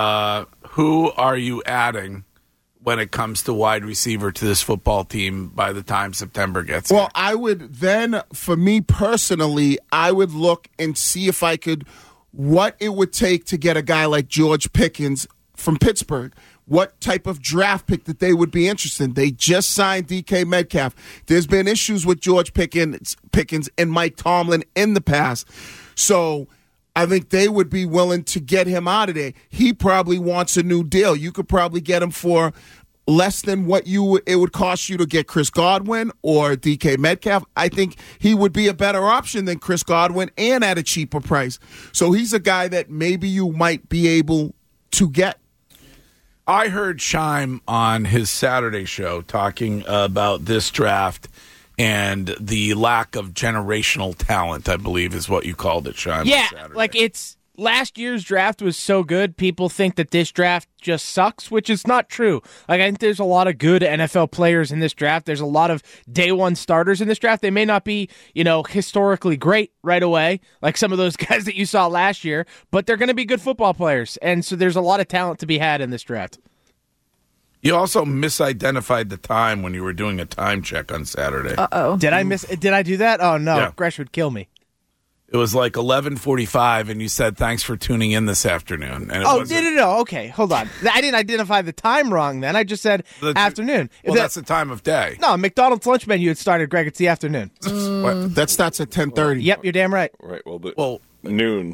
Speaker 6: Who are you adding when it comes to wide receiver to this football team by the time September gets here?
Speaker 2: Well, I would then, for me personally, I would look and see if I could, what it would take to get a guy like George Pickens from Pittsburgh. What type of draft pick that they would be interested in. They just signed DK Metcalf. There's been issues with George Pickens and Mike Tomlin in the past. So I think they would be willing to get him out of there. He probably wants a new deal. You could probably get him for less than what it would cost you to get Chris Godwin or DK Metcalf. I think he would be a better option than Chris Godwin and at a cheaper price. So he's a guy that maybe you might be able to get.
Speaker 6: I heard Shime on his Saturday show talking about this draft and the lack of generational talent, I believe is what you called it, Shime.
Speaker 10: Yeah, like last year's draft was so good, people think that this draft just sucks, which is not true. Like, I think there's a lot of good NFL players in this draft. There's a lot of day one starters in this draft. They may not be, historically great right away, like some of those guys that you saw last year, but they're going to be good football players. And so there's a lot of talent to be had in this draft.
Speaker 6: You also misidentified the time when you were doing a time check on Saturday.
Speaker 7: Uh-oh.
Speaker 10: Did I do that? Oh, no.
Speaker 6: Yeah.
Speaker 10: Gresh would kill me.
Speaker 6: It was like 11:45, and you said, thanks for tuning in this afternoon. And
Speaker 10: no. Okay, hold on. I didn't identify the time wrong then. I just said afternoon.
Speaker 6: Well, that's the time of day.
Speaker 10: No, McDonald's lunch menu had started, Greg. It's the afternoon.
Speaker 2: That starts at 10:30.
Speaker 10: Yep, you're damn right.
Speaker 5: Right, noon.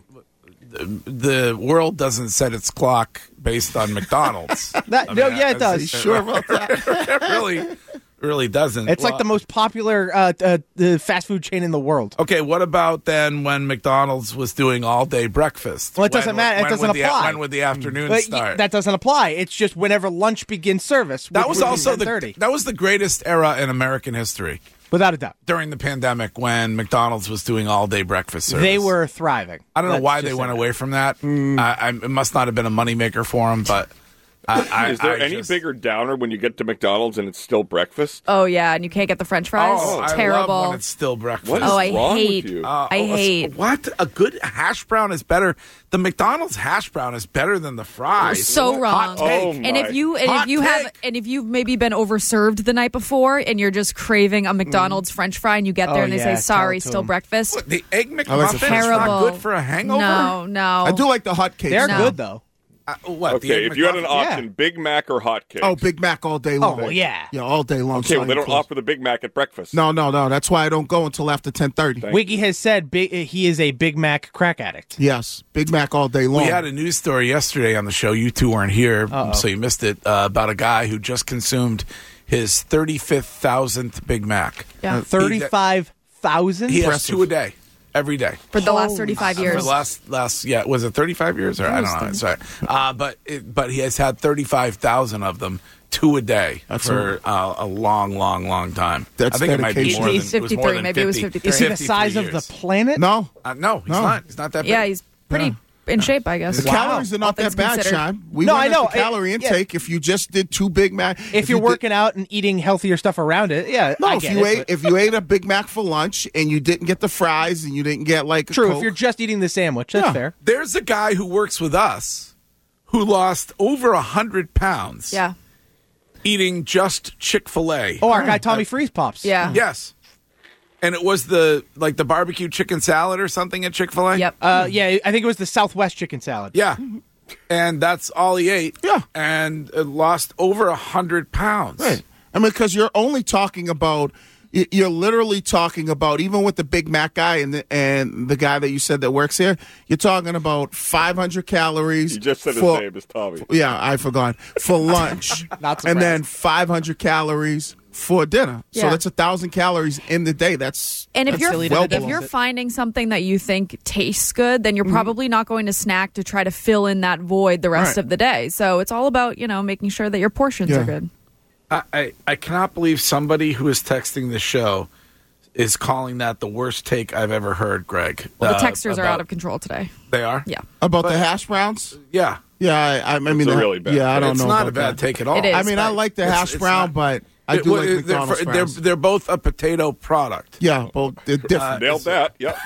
Speaker 6: The world doesn't set its clock based on McDonald's.
Speaker 10: It does.
Speaker 2: Sure about that.
Speaker 6: It really really doesn't.
Speaker 10: It's like the most popular the fast food chain in the world.
Speaker 6: Okay, what about then when McDonald's was doing all-day breakfast?
Speaker 10: Well, it doesn't matter. It doesn't apply.
Speaker 6: When would the afternoon
Speaker 10: But
Speaker 6: start?
Speaker 10: that doesn't apply. It's just whenever lunch begins service.
Speaker 6: That
Speaker 10: which
Speaker 6: was
Speaker 10: would be
Speaker 6: also
Speaker 10: 10:30.
Speaker 6: that was the greatest era in American history.
Speaker 10: Without a doubt.
Speaker 6: During the pandemic when McDonald's was doing all-day breakfast service.
Speaker 10: They were thriving.
Speaker 6: I don't know
Speaker 10: Let's
Speaker 6: why
Speaker 10: just
Speaker 6: they
Speaker 10: say
Speaker 6: went
Speaker 10: that.
Speaker 6: away from that. It must not have been a moneymaker for them, but...
Speaker 5: Is there any bigger downer when you get to McDonald's and it's still breakfast?
Speaker 7: Oh yeah, and you can't get the French fries.
Speaker 6: Oh,
Speaker 7: It's
Speaker 6: I
Speaker 7: terrible.
Speaker 6: love when it's still breakfast.
Speaker 5: What is
Speaker 7: I
Speaker 5: wrong
Speaker 7: hate.
Speaker 5: with you?
Speaker 7: I hate.
Speaker 6: What? A good hash brown is better. The McDonald's hash brown is better than the fries.
Speaker 7: So wrong.
Speaker 6: Hot take.
Speaker 5: Oh,
Speaker 7: And if you
Speaker 6: Hot
Speaker 7: if you've maybe been overserved the night before and you're just craving a McDonald's French fry and you get there
Speaker 10: Oh,
Speaker 7: and they
Speaker 10: yeah,
Speaker 7: say
Speaker 10: tell
Speaker 7: sorry,
Speaker 10: it to
Speaker 7: still
Speaker 10: 'em.
Speaker 7: breakfast.
Speaker 6: What, the egg
Speaker 2: like
Speaker 6: McMuffin
Speaker 2: the
Speaker 6: is
Speaker 7: Terrible.
Speaker 6: not good for a hangover?
Speaker 7: No.
Speaker 2: I do like the hot cakes.
Speaker 10: They're
Speaker 7: No.
Speaker 10: good, though.
Speaker 6: What? the
Speaker 5: Okay,
Speaker 6: Egg
Speaker 5: if you had an
Speaker 6: McMuffin?
Speaker 5: option, Big Mac or hotcakes?
Speaker 2: Oh, Big Mac all day long.
Speaker 10: well, yeah.
Speaker 2: Yeah, all day long.
Speaker 5: Okay, well, they don't
Speaker 2: Close.
Speaker 5: offer the Big Mac at breakfast.
Speaker 2: No. That's why I don't go until after 10:30.
Speaker 10: Wiggy has said he is a Big Mac crack addict.
Speaker 2: Yes, Big Mac all day long.
Speaker 6: We had a news story yesterday on the show. You two weren't here, so you missed it, about a guy who just consumed his 35,000th Big Mac.
Speaker 7: Yeah.
Speaker 10: 35,000?
Speaker 6: He has two a day, every day.
Speaker 7: For the last 35
Speaker 6: For
Speaker 7: years.
Speaker 6: the last, yeah, was it 35 years? Or I don't know. Sorry. But he has had 35,000 of them, two a day, for a long time.
Speaker 2: That's
Speaker 6: I think it might be
Speaker 2: dedication.
Speaker 6: more
Speaker 7: He's
Speaker 6: than, it was more
Speaker 7: 53,
Speaker 6: than
Speaker 7: maybe it was
Speaker 6: 50,
Speaker 7: 53.
Speaker 10: Is he the
Speaker 6: 53
Speaker 10: size of
Speaker 6: years.
Speaker 10: the planet?
Speaker 2: No,
Speaker 6: No, he's not. He's not that big.
Speaker 7: Yeah, he's pretty in shape, I guess.
Speaker 2: the calories are
Speaker 7: All
Speaker 2: not that
Speaker 7: things
Speaker 2: bad,
Speaker 7: considered.
Speaker 2: Sean. We
Speaker 10: No,
Speaker 2: went
Speaker 10: I know.
Speaker 2: up the calorie
Speaker 10: Yeah.
Speaker 2: intake. If you just did two Big Mac,
Speaker 10: If you're
Speaker 2: you did-
Speaker 10: working out and eating healthier stuff around it, yeah.
Speaker 2: No,
Speaker 10: I
Speaker 2: if
Speaker 10: get
Speaker 2: you
Speaker 10: it,
Speaker 2: ate
Speaker 10: but-
Speaker 2: if you ate a Big Mac for lunch and you didn't get the fries and you didn't get like a
Speaker 10: True,
Speaker 2: Coke,
Speaker 10: if you're just eating the sandwich, that's
Speaker 2: Yeah.
Speaker 10: fair.
Speaker 6: There's a guy who works with us who lost over 100 pounds
Speaker 7: Yeah.
Speaker 6: eating just Chick-fil-A.
Speaker 10: Oh, our guy Tommy Freeze Pops.
Speaker 7: Yeah.
Speaker 6: Yes. And it was the barbecue chicken salad or something at Chick-fil-A?
Speaker 7: Yep.
Speaker 10: Yeah, I think it was the Southwest chicken salad.
Speaker 6: Yeah. And that's all he ate.
Speaker 2: Yeah.
Speaker 6: And lost over 100 pounds.
Speaker 2: right. I mean, because you're only talking about. You're literally talking about, even with the Big Mac guy and the guy that you said that works here, you're talking about 500 calories.
Speaker 5: You just said his
Speaker 2: for-
Speaker 5: name is Tommy.
Speaker 2: Yeah, I forgot. For lunch.
Speaker 10: Not
Speaker 2: and
Speaker 10: surprised.
Speaker 2: then 500 calories for dinner. So
Speaker 7: Yeah.
Speaker 2: that's 1,000 calories in the day. That's
Speaker 7: And if
Speaker 2: that's
Speaker 7: you're
Speaker 10: silly to
Speaker 2: well
Speaker 10: do.
Speaker 7: if
Speaker 2: below
Speaker 7: you're
Speaker 2: it.
Speaker 7: finding something that you think tastes good, then you're probably not going to snack to try to fill in that void the rest
Speaker 2: Right.
Speaker 7: of the day. So it's all about, making sure that your portions
Speaker 2: Yeah.
Speaker 7: are good.
Speaker 6: I cannot believe somebody who is texting the show is calling that the worst take I've ever heard, Greg.
Speaker 7: Well, the texters are
Speaker 6: about-
Speaker 7: out of control today.
Speaker 6: They are?
Speaker 7: Yeah.
Speaker 2: About the hash browns?
Speaker 6: Yeah.
Speaker 2: Yeah, I mean,
Speaker 5: It's a really bad
Speaker 2: yeah, I don't
Speaker 6: it's
Speaker 2: know.
Speaker 6: not
Speaker 2: about
Speaker 6: a bad
Speaker 2: that.
Speaker 6: take at all.
Speaker 7: It is.
Speaker 2: I mean, I like the hash brown, but I do like McDonald's fries.
Speaker 6: They're both a potato product.
Speaker 2: Yeah, both they're different.
Speaker 5: Nailed that. Yep.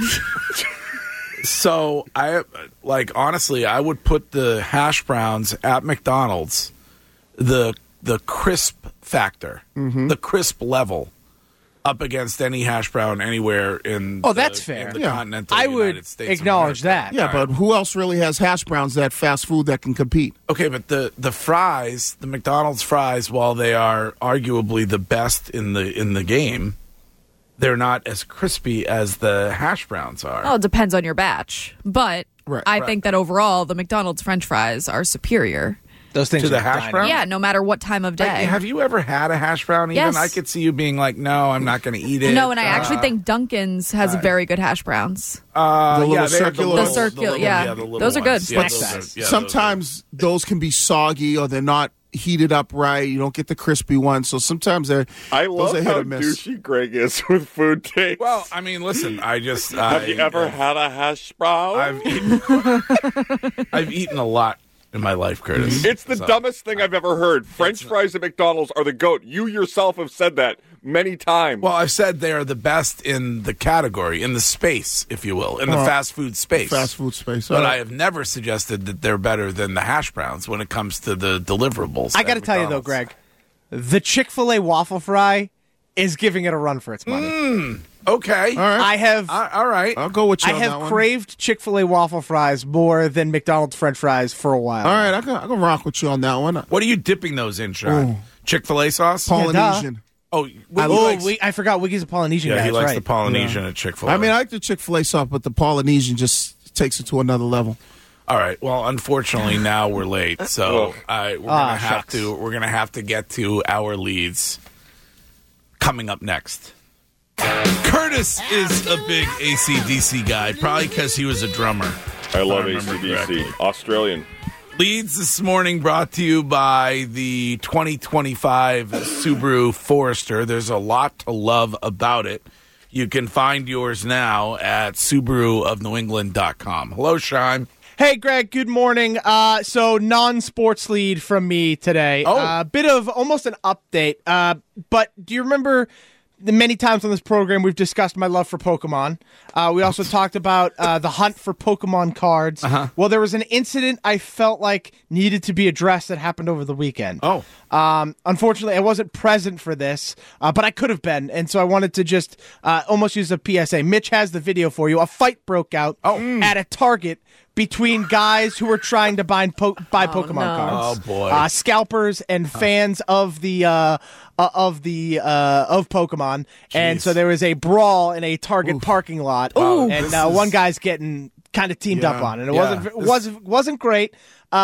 Speaker 6: So honestly, I would put the hash browns at McDonald's, the crisp factor, the crisp level, up against any hash brown anywhere in
Speaker 10: that's fair.
Speaker 6: in the
Speaker 2: Yeah.
Speaker 6: continental
Speaker 10: I
Speaker 6: United
Speaker 10: would
Speaker 6: States of
Speaker 10: acknowledge
Speaker 6: America.
Speaker 10: that.
Speaker 2: Yeah, but who else really has hash browns that fast food that can compete?
Speaker 6: Okay, but the fries, the McDonald's fries, while they are arguably the best in the game, they're not as crispy as the hash browns are.
Speaker 7: Well, it depends on your batch. But
Speaker 2: Right,
Speaker 7: I
Speaker 6: right.
Speaker 7: think that overall, the McDonald's French fries are superior.
Speaker 10: Those things
Speaker 6: To the
Speaker 10: are
Speaker 6: hash
Speaker 10: dynamite.
Speaker 6: brown?
Speaker 7: Yeah, no matter what time of day.
Speaker 6: Have you ever had a hash brown? Even
Speaker 7: Yes.
Speaker 6: I could see you being like, "No, I'm not going to eat it."
Speaker 7: No, and I actually think Dunkin's has very good hash browns.
Speaker 2: The little
Speaker 6: they have
Speaker 2: circular-
Speaker 7: The circular, yeah.
Speaker 6: the little
Speaker 7: Those are
Speaker 6: ones.
Speaker 7: good.
Speaker 6: Yeah,
Speaker 10: Snack
Speaker 6: those
Speaker 10: size.
Speaker 6: are- yeah,
Speaker 2: Sometimes those can be soggy or they're not heated up right. You don't get the crispy ones. So sometimes they're
Speaker 5: I
Speaker 2: those
Speaker 5: love
Speaker 2: are hit
Speaker 5: how
Speaker 2: or miss.
Speaker 5: douchey Greg is with food takes.
Speaker 6: Well, I mean, listen, I just
Speaker 5: have you ever had a hash brown?
Speaker 6: I've eaten a lot in my life, Curtis.
Speaker 5: It's the dumbest thing I've ever heard. French fries at McDonald's are the GOAT. You yourself have said that many times.
Speaker 6: Well, I've said they are the best in the category, in the space, if you will, in the fast food space.
Speaker 2: Fast food space.
Speaker 6: But
Speaker 2: All
Speaker 6: I
Speaker 2: right.
Speaker 6: have never suggested that they're better than the hash browns when it comes to the deliverables.
Speaker 10: I got to tell you, though, Greg, the Chick-fil-A waffle fry is giving it a run for its money.
Speaker 6: Okay.
Speaker 2: All right.
Speaker 10: I have
Speaker 6: All right.
Speaker 2: I'll go with you
Speaker 10: I
Speaker 2: on that
Speaker 10: have
Speaker 2: one.
Speaker 10: craved Chick-fil-A waffle fries more than McDonald's French fries for a while.
Speaker 2: All right, I can rock with you on that one.
Speaker 6: What are you dipping those in, Sean? Chick-fil-A sauce?
Speaker 2: Polynesian.
Speaker 6: Oh,
Speaker 10: I forgot Wiggy's a Polynesian
Speaker 6: yeah,
Speaker 10: guy.
Speaker 6: he
Speaker 10: that's
Speaker 6: likes
Speaker 10: right.
Speaker 6: the Polynesian at Chick-fil-A.
Speaker 2: I mean, I like the Chick-fil-A sauce, but the Polynesian just takes it to another level.
Speaker 6: All right. Well, unfortunately, now we're late, so we're gonna have to get to our leads. coming up next. Curtis is a big AC/DC guy, probably because he was a drummer.
Speaker 5: I love AC/DC. Australian.
Speaker 6: Leads this morning brought to you by the 2025 Subaru Forester. There's a lot to love about it. You can find yours now at SubaruofNewEngland.com. Hello, Shime.
Speaker 10: Hey, Greg, good morning. So non-sports lead from me today. A bit of almost an update. But do you remember the many times on this program we've discussed my love for Pokemon? We also talked about the hunt for Pokemon cards. Well, there was an incident I felt like needed to be addressed that happened over the weekend. Unfortunately, I wasn't present for this, but I could have been. And so I wanted to just almost use a PSA. Mitch has the video for you. A fight broke out at a Target between guys who were trying to buy Pokemon cards.
Speaker 6: Oh boy!
Speaker 10: Scalpers and fans of Pokemon, and so there was a brawl in a Target parking lot, and one guy's getting kind of teamed up on, and it wasn't great.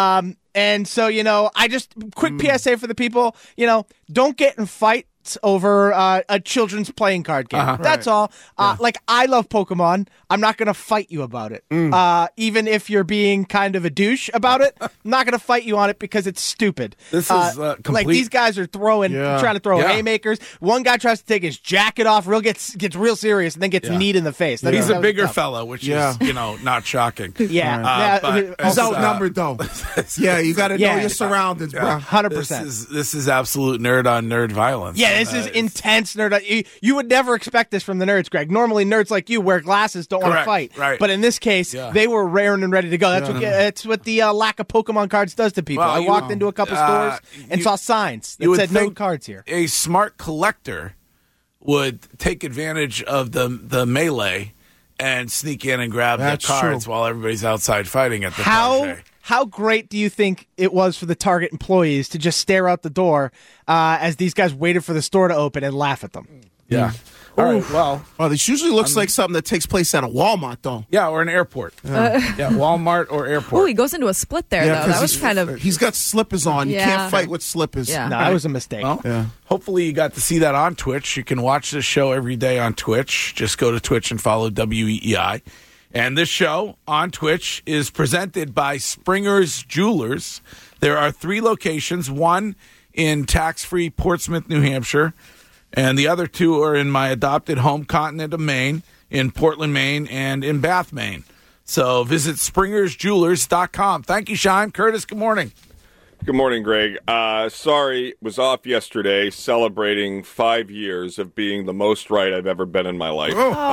Speaker 10: And so I just quick PSA for the people, don't get in fights over a children's playing card game. That's all. Like, I love Pokemon. I'm not going to fight you about it. Even if you're being kind of a douche about it, I'm not going to fight you on it because it's stupid.
Speaker 6: This is
Speaker 10: like these guys are trying to throw haymakers. One guy tries to take his jacket off, gets real serious, and then gets kneed in the face.
Speaker 6: He's a bigger fella, which is not shocking.
Speaker 10: He's
Speaker 2: outnumbered though. You got to know your surroundings, bro.
Speaker 10: 100%.
Speaker 6: This is absolute nerd on nerd violence.
Speaker 10: Yeah, this is intense nerd. You would never expect this from the nerds, Greg. Normally, nerds like you wear glasses, don't want to fight.
Speaker 6: Right.
Speaker 10: But in this case, they were raring and ready to go. That's what the lack of Pokemon cards does to people. I walked into a couple stores and saw signs that said no cards here.
Speaker 6: A smart collector would take advantage of the melee and sneak in and grab the cards while everybody's outside fighting at the Target.
Speaker 10: How great do you think it was for the Target employees to just stare out the door as these guys waited for the store to open and laugh at them?
Speaker 6: Yeah. All right. Well,
Speaker 2: this usually looks like something that takes place at a Walmart, though.
Speaker 6: Yeah, or an airport. Walmart or airport.
Speaker 7: Oh, he goes into a split there, though. That was kind of...
Speaker 2: He's got slippers on. You can't fight with slippers.
Speaker 10: Yeah. No, that was a mistake.
Speaker 6: Well, hopefully you got to see that on Twitch. You can watch this show every day on Twitch. Just go to Twitch and follow WEEI. And this show on Twitch is presented by Springer's Jewelers. There are 3 locations, one in tax-free Portsmouth, New Hampshire, and the other 2 are in my adopted home continent of Maine, in Portland, Maine, and in Bath, Maine. So visit SpringersJewelers.com. Thank you, Shime. Curtis, good morning.
Speaker 5: Good morning, Greg. Sorry, was off yesterday celebrating 5 years of being the most right I've ever been in my life.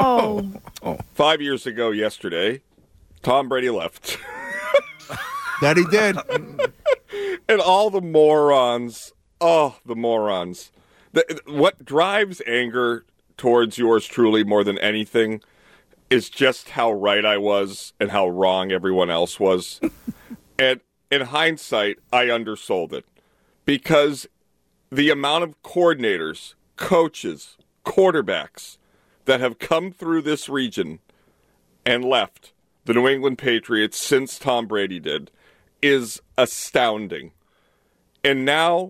Speaker 5: 5 years ago yesterday, Tom Brady left.
Speaker 2: That he did.
Speaker 5: And all the morons, the morons. What drives anger towards yours truly more than anything is just how right I was and how wrong everyone else was. And in hindsight, I undersold it because the amount of coordinators, coaches, quarterbacks that have come through this region and left the New England Patriots since Tom Brady did is astounding. And now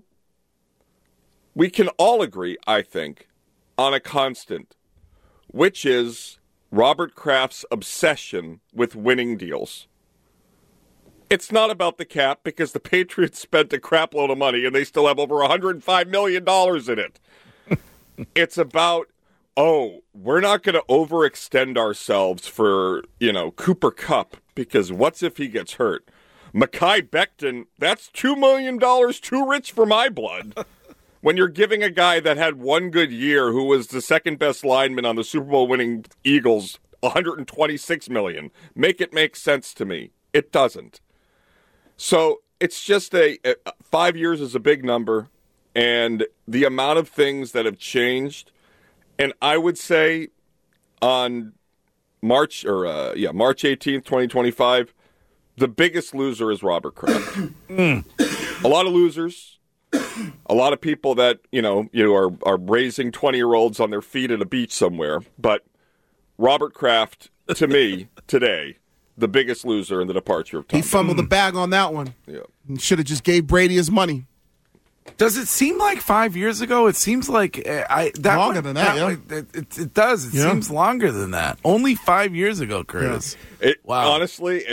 Speaker 5: we can all agree, I think, on a constant, which is Robert Kraft's obsession with winning deals. It's not about the cap because the Patriots spent a crap load of money and they still have over $105 million in it. It's about, we're not going to overextend ourselves for, Cooper Kupp because what's if he gets hurt? Mekhi Becton, that's $2 million too rich for my blood. When you're giving a guy that had one good year who was the second best lineman on the Super Bowl winning Eagles $126 million, make it make sense to me. It doesn't. So it's just 5 years is a big number, and the amount of things that have changed. And I would say on March 18th, 2025, the biggest loser is Robert Kraft. A lot of losers, a lot of people that are raising 20-year-olds on their feet at a beach somewhere. But Robert Kraft, to me, today, the biggest loser in the departure of Tom.
Speaker 2: He fumbled the bag on that one.
Speaker 5: Yeah.
Speaker 2: Should have just gave Brady his money.
Speaker 6: Does it seem like 5 years ago? It seems like
Speaker 2: longer than that.
Speaker 6: It does. It seems longer than that. Only 5 years ago, Curtis.
Speaker 5: Wow. Honestly,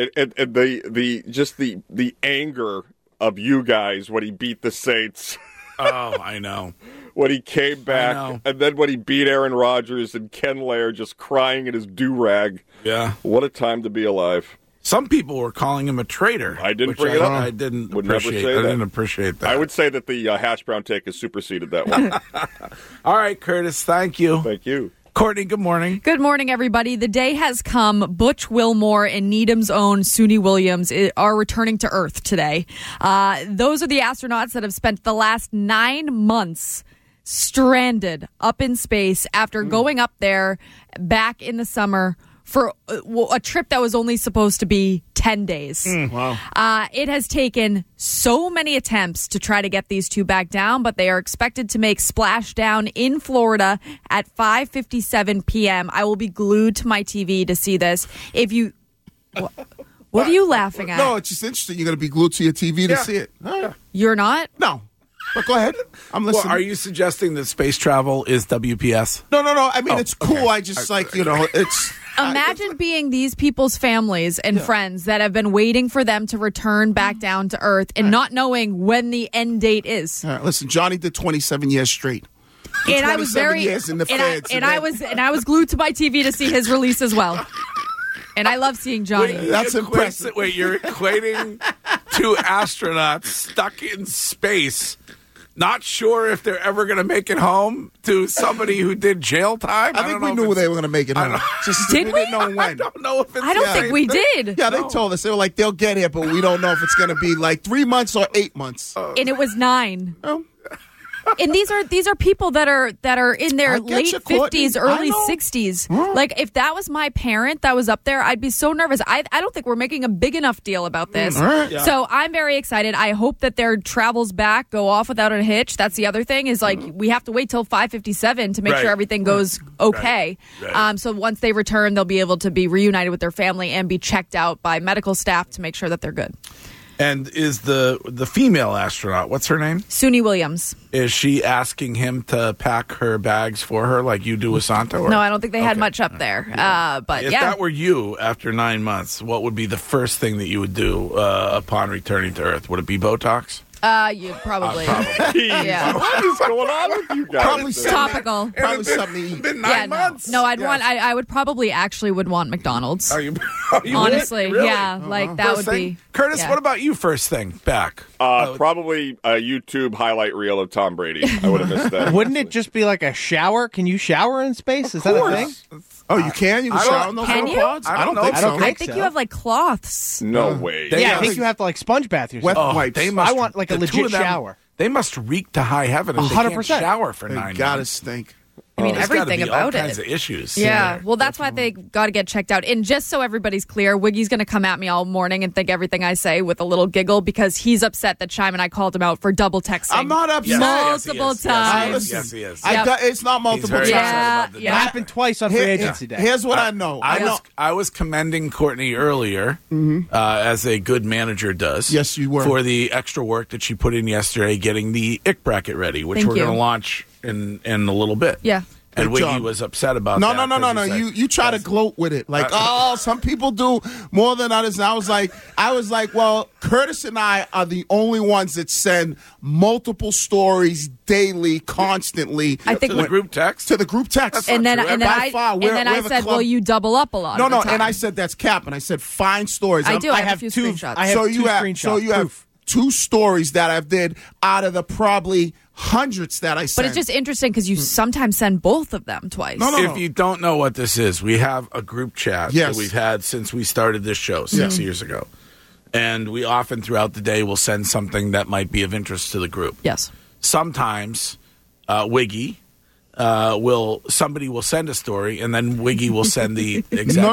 Speaker 5: the anger of you guys when he beat the Saints.
Speaker 6: Oh, I know.
Speaker 5: When he came back, and then when he beat Aaron Rodgers and Ken Lair just crying in his do-rag.
Speaker 6: Yeah.
Speaker 5: What a time to be alive.
Speaker 6: Some people were calling him a traitor.
Speaker 5: I didn't bring it up.
Speaker 6: I didn't appreciate that.
Speaker 5: I would say that the hash brown take has superseded that one.
Speaker 6: All right, Curtis, thank you.
Speaker 5: Thank you.
Speaker 6: Courtney, good morning.
Speaker 7: Good morning, everybody. The day has come. Butch Wilmore and Needham's own Suni Williams are returning to Earth today. Those are the astronauts that have spent the last 9 months stranded up in space after going up there back in the summer for a trip that was only supposed to be 10 days.
Speaker 2: Wow.
Speaker 7: It has taken so many attempts to try to get these two back down, but they are expected to make splashdown in Florida at 5:57 p.m. I will be glued to my TV to see this. If you... What are you laughing at?
Speaker 2: No, it's just interesting. You're going to be glued to your TV to see it. Right.
Speaker 7: You're not?
Speaker 2: No. But go ahead. I'm listening.
Speaker 6: Well, are you suggesting that space travel is WPS?
Speaker 2: No. I mean, it's cool. Okay. I just it's...
Speaker 7: Imagine being these people's families and friends that have been waiting for them to return back down to Earth and not knowing when the end date is.
Speaker 2: All right, listen, Johnny did 27 years straight.
Speaker 7: And I was very
Speaker 2: years in the feds,
Speaker 7: I was glued to my TV to see his release as well. And I love seeing Johnny.
Speaker 2: That's impressive.
Speaker 6: Wait, you're equating two astronauts stuck in space, not sure if they're ever going to make it home, to somebody who did jail time?
Speaker 2: I think we knew they were going to make it home.
Speaker 7: Did we?
Speaker 2: Didn't know when.
Speaker 6: I don't know if it's
Speaker 7: I don't think we did.
Speaker 2: Yeah, they told us. They were like, they'll get here, but we don't know if it's going to be like 3 months or 8 months.
Speaker 7: And it was 9.
Speaker 2: Oh.
Speaker 7: And these are people that are in their late 50s, early 60s. Like, if that was my parent that was up there, I'd be so nervous. I don't think we're making a big enough deal about this.
Speaker 2: Yeah.
Speaker 7: So I'm very excited. I hope that their travels back go off without a hitch. That's the other thing, is like we have to wait till 5:57 to make sure everything goes okay.
Speaker 6: Right.
Speaker 7: So once they return, they'll be able to be reunited with their family and be checked out by medical staff to make sure that they're good.
Speaker 6: And is the female astronaut, what's her name?
Speaker 7: Suni Williams.
Speaker 6: Is she asking him to pack her bags for her like you do with Santa? Or?
Speaker 7: No, I don't think they had much up there. But
Speaker 6: if that were you after 9 months, what would be the first thing that you would do upon returning to Earth? Would it be Botox?
Speaker 7: You probably.
Speaker 5: Yeah. What is going on with you guys?
Speaker 2: Probably
Speaker 7: topical.
Speaker 2: Probably something to eat.
Speaker 6: Been 9 months.
Speaker 7: No, I would probably actually want McDonald's.
Speaker 6: Are you
Speaker 7: honestly,
Speaker 6: really?
Speaker 7: yeah, like that would be.
Speaker 6: Curtis, what about you? First thing back.
Speaker 5: Probably a YouTube highlight reel of Tom Brady. I would have missed that.
Speaker 10: Wouldn't it just be like a shower? Can you shower in space? Is that a thing?
Speaker 2: Oh, you can? You can shower in those
Speaker 7: can
Speaker 2: little
Speaker 7: you?
Speaker 2: pods? I don't think so.
Speaker 7: I think you have like cloths.
Speaker 5: No way.
Speaker 10: I think you have to like sponge bath yourself.
Speaker 2: Wet wipes.
Speaker 10: I want like a legit shower.
Speaker 6: They must reek to high heaven if they 100%. Can't shower for 9 months.
Speaker 2: Gotta stink.
Speaker 7: I mean, everything about
Speaker 6: all kinds of issues.
Speaker 7: Yeah, well, that's why they got to get checked out. And just so everybody's clear, Wiggy's going to come at me all morning and think everything I say with a little giggle because he's upset that Chime and I called him out for double texting.
Speaker 2: I'm not upset.
Speaker 7: Multiple times.
Speaker 6: Yes, he is.
Speaker 2: It's not multiple times.
Speaker 10: It happened twice on Free Agency Day.
Speaker 2: Here's what I know.
Speaker 6: I was commending Courtney earlier, as a good manager does.
Speaker 2: Yes, you were.
Speaker 6: For the extra work that she put in yesterday getting the IC bracket ready, which we're going to launch in a little bit.
Speaker 7: Yeah.
Speaker 6: And Wiggy was upset about
Speaker 2: that.
Speaker 6: No.
Speaker 2: You try to gloat with it. Like, some people do more than others. And I was like, well, Curtis and I are the only ones that send multiple stories daily, constantly.
Speaker 6: I think to the group text.
Speaker 2: To the group text.
Speaker 7: And then I said, well, you double up a lot.
Speaker 2: No, and I said that's cap. And I said, find stories.
Speaker 7: I have a few screenshots.
Speaker 10: I have two screenshots.
Speaker 2: So you have 2 stories that I've did out of the probably hundreds that I sent.
Speaker 7: But it's just interesting because you sometimes send both of them twice.
Speaker 2: No.
Speaker 6: If you don't know what this is, we have a group chat that we've had since we started this show 6 years ago. And we often throughout the day will send something that might be of interest to the group.
Speaker 7: Yes.
Speaker 6: Sometimes Wiggy somebody will send a story and then Wiggy will send the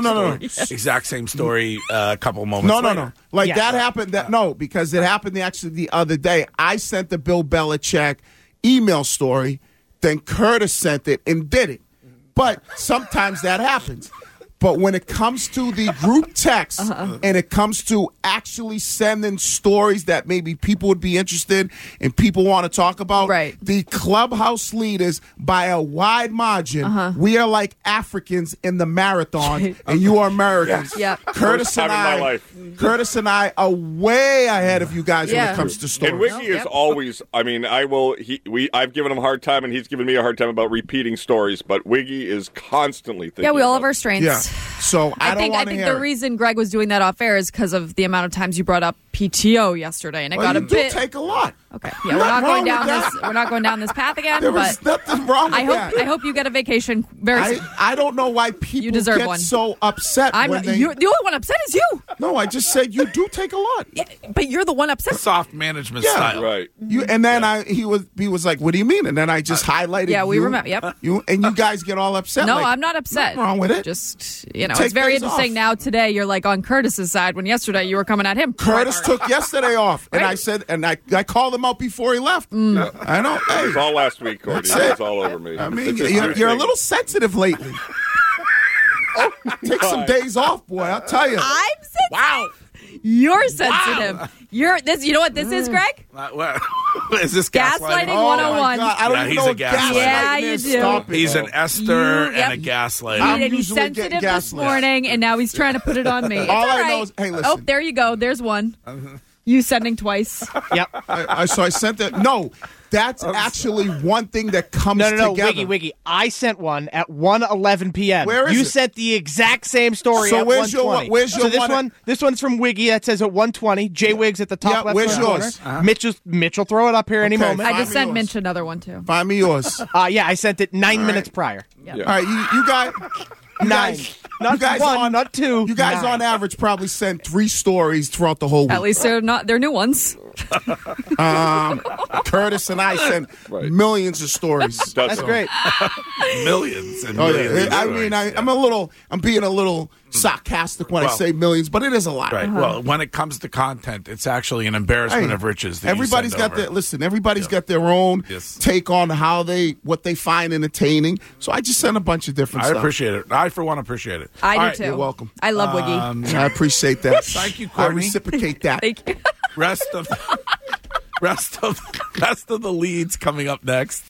Speaker 6: exact same story a couple moments later.
Speaker 2: No. Like that happened. Because it happened actually the other day. I sent the Bill Belichick email story, then Curtis sent it and did it. But sometimes that happens. But when it comes to the group text and it comes to actually sending stories that maybe people would be interested and people want to talk about, the clubhouse leaders, by a wide margin, we are like Africans in the marathon, and you are Americans.
Speaker 7: Yep.
Speaker 2: Curtis and I are way ahead of you guys when it comes to stories.
Speaker 5: And Wiggy is always, I mean, I've given him a hard time, and he's given me a hard time about repeating stories, but Wiggy is constantly thinking.
Speaker 7: Yeah, we all have our strengths.
Speaker 2: Yeah. So I think
Speaker 7: the reason Greg was doing that off air is because of the amount of times you brought up PTO yesterday, and it got a bit.
Speaker 2: Take a lot.
Speaker 7: Okay, yeah, we're not going down this. We're not going down this path again.
Speaker 2: There was nothing wrong with that.
Speaker 7: I hope you get a vacation very soon.
Speaker 2: I don't know why people get so upset.
Speaker 7: The only one upset is you.
Speaker 2: No, I just said you do take a lot.
Speaker 7: Yeah, but you're the one upset.
Speaker 6: Soft management style,
Speaker 5: right?
Speaker 2: And then he was like, "What do you mean?" And then I just highlighted.
Speaker 7: Yeah, we remember. Yep.
Speaker 2: You guys get all upset.
Speaker 7: No,
Speaker 2: like,
Speaker 7: I'm not upset.
Speaker 2: Nothing wrong with it.
Speaker 7: Just it's very interesting. Now today you're like on Curtis's side when yesterday you were coming at him.
Speaker 2: Curtis took yesterday off, and I said, and I called him out before he left. I know.
Speaker 5: It was all last week, Cordy. It was all over me.
Speaker 2: I mean, you're a little sensitive lately. Take some days off, boy. I'll tell you.
Speaker 7: I'm sensitive.
Speaker 6: Wow.
Speaker 7: You're sensitive. Wow. You're this. You know what this is, Greg?
Speaker 6: Is this gaslighting?
Speaker 7: 101.
Speaker 2: I don't even know what gaslighting
Speaker 7: is.
Speaker 2: Yeah, you do.
Speaker 6: He's an Esther and a gaslighter.
Speaker 7: And he's sensitive this morning, and now he's trying to put it on me. It's all
Speaker 2: I know is, hey, listen.
Speaker 7: Oh, there you go. There's one. You sending twice.
Speaker 10: Yep.
Speaker 2: So I sent that. No. That's actually one thing that comes together.
Speaker 10: Wiggy. I sent one at 1:11 p.m.
Speaker 2: Where is
Speaker 10: you
Speaker 2: it?
Speaker 10: sent the exact same story at 1:20.
Speaker 2: Where's your
Speaker 10: one? This one's from Wiggy that says at 1:20. Jay Wiggs at the top left
Speaker 2: where's
Speaker 10: corner.
Speaker 2: yours?
Speaker 10: Mitch will throw it up here any moment.
Speaker 7: I just sent Mitch another one, too.
Speaker 2: Find me yours.
Speaker 10: Yeah, I sent it 9 minutes prior.
Speaker 7: Yep.
Speaker 2: All right, you guys...
Speaker 10: 9. Not one, not two.
Speaker 2: You guys, 9. On average, probably sent 3 stories throughout the whole week.
Speaker 7: At least they're new ones.
Speaker 2: Curtis and I sent millions of stories.
Speaker 10: That's great.
Speaker 6: Millions and millions.
Speaker 2: I mean, I'm being a little sarcastic when I say millions, but it is a lot.
Speaker 6: Right. Well, when it comes to content, it's actually an embarrassment of riches.
Speaker 2: Everybody's got their own take on what they find entertaining. So I just sent a bunch of different stuff.
Speaker 6: I appreciate it. I, for one, appreciate it.
Speaker 7: I do too.
Speaker 2: You're welcome.
Speaker 7: I love Wiggy.
Speaker 2: I appreciate that.
Speaker 6: Thank you, Courtney.
Speaker 2: I reciprocate that.
Speaker 7: Thank you.
Speaker 6: Rest of the leads coming up next.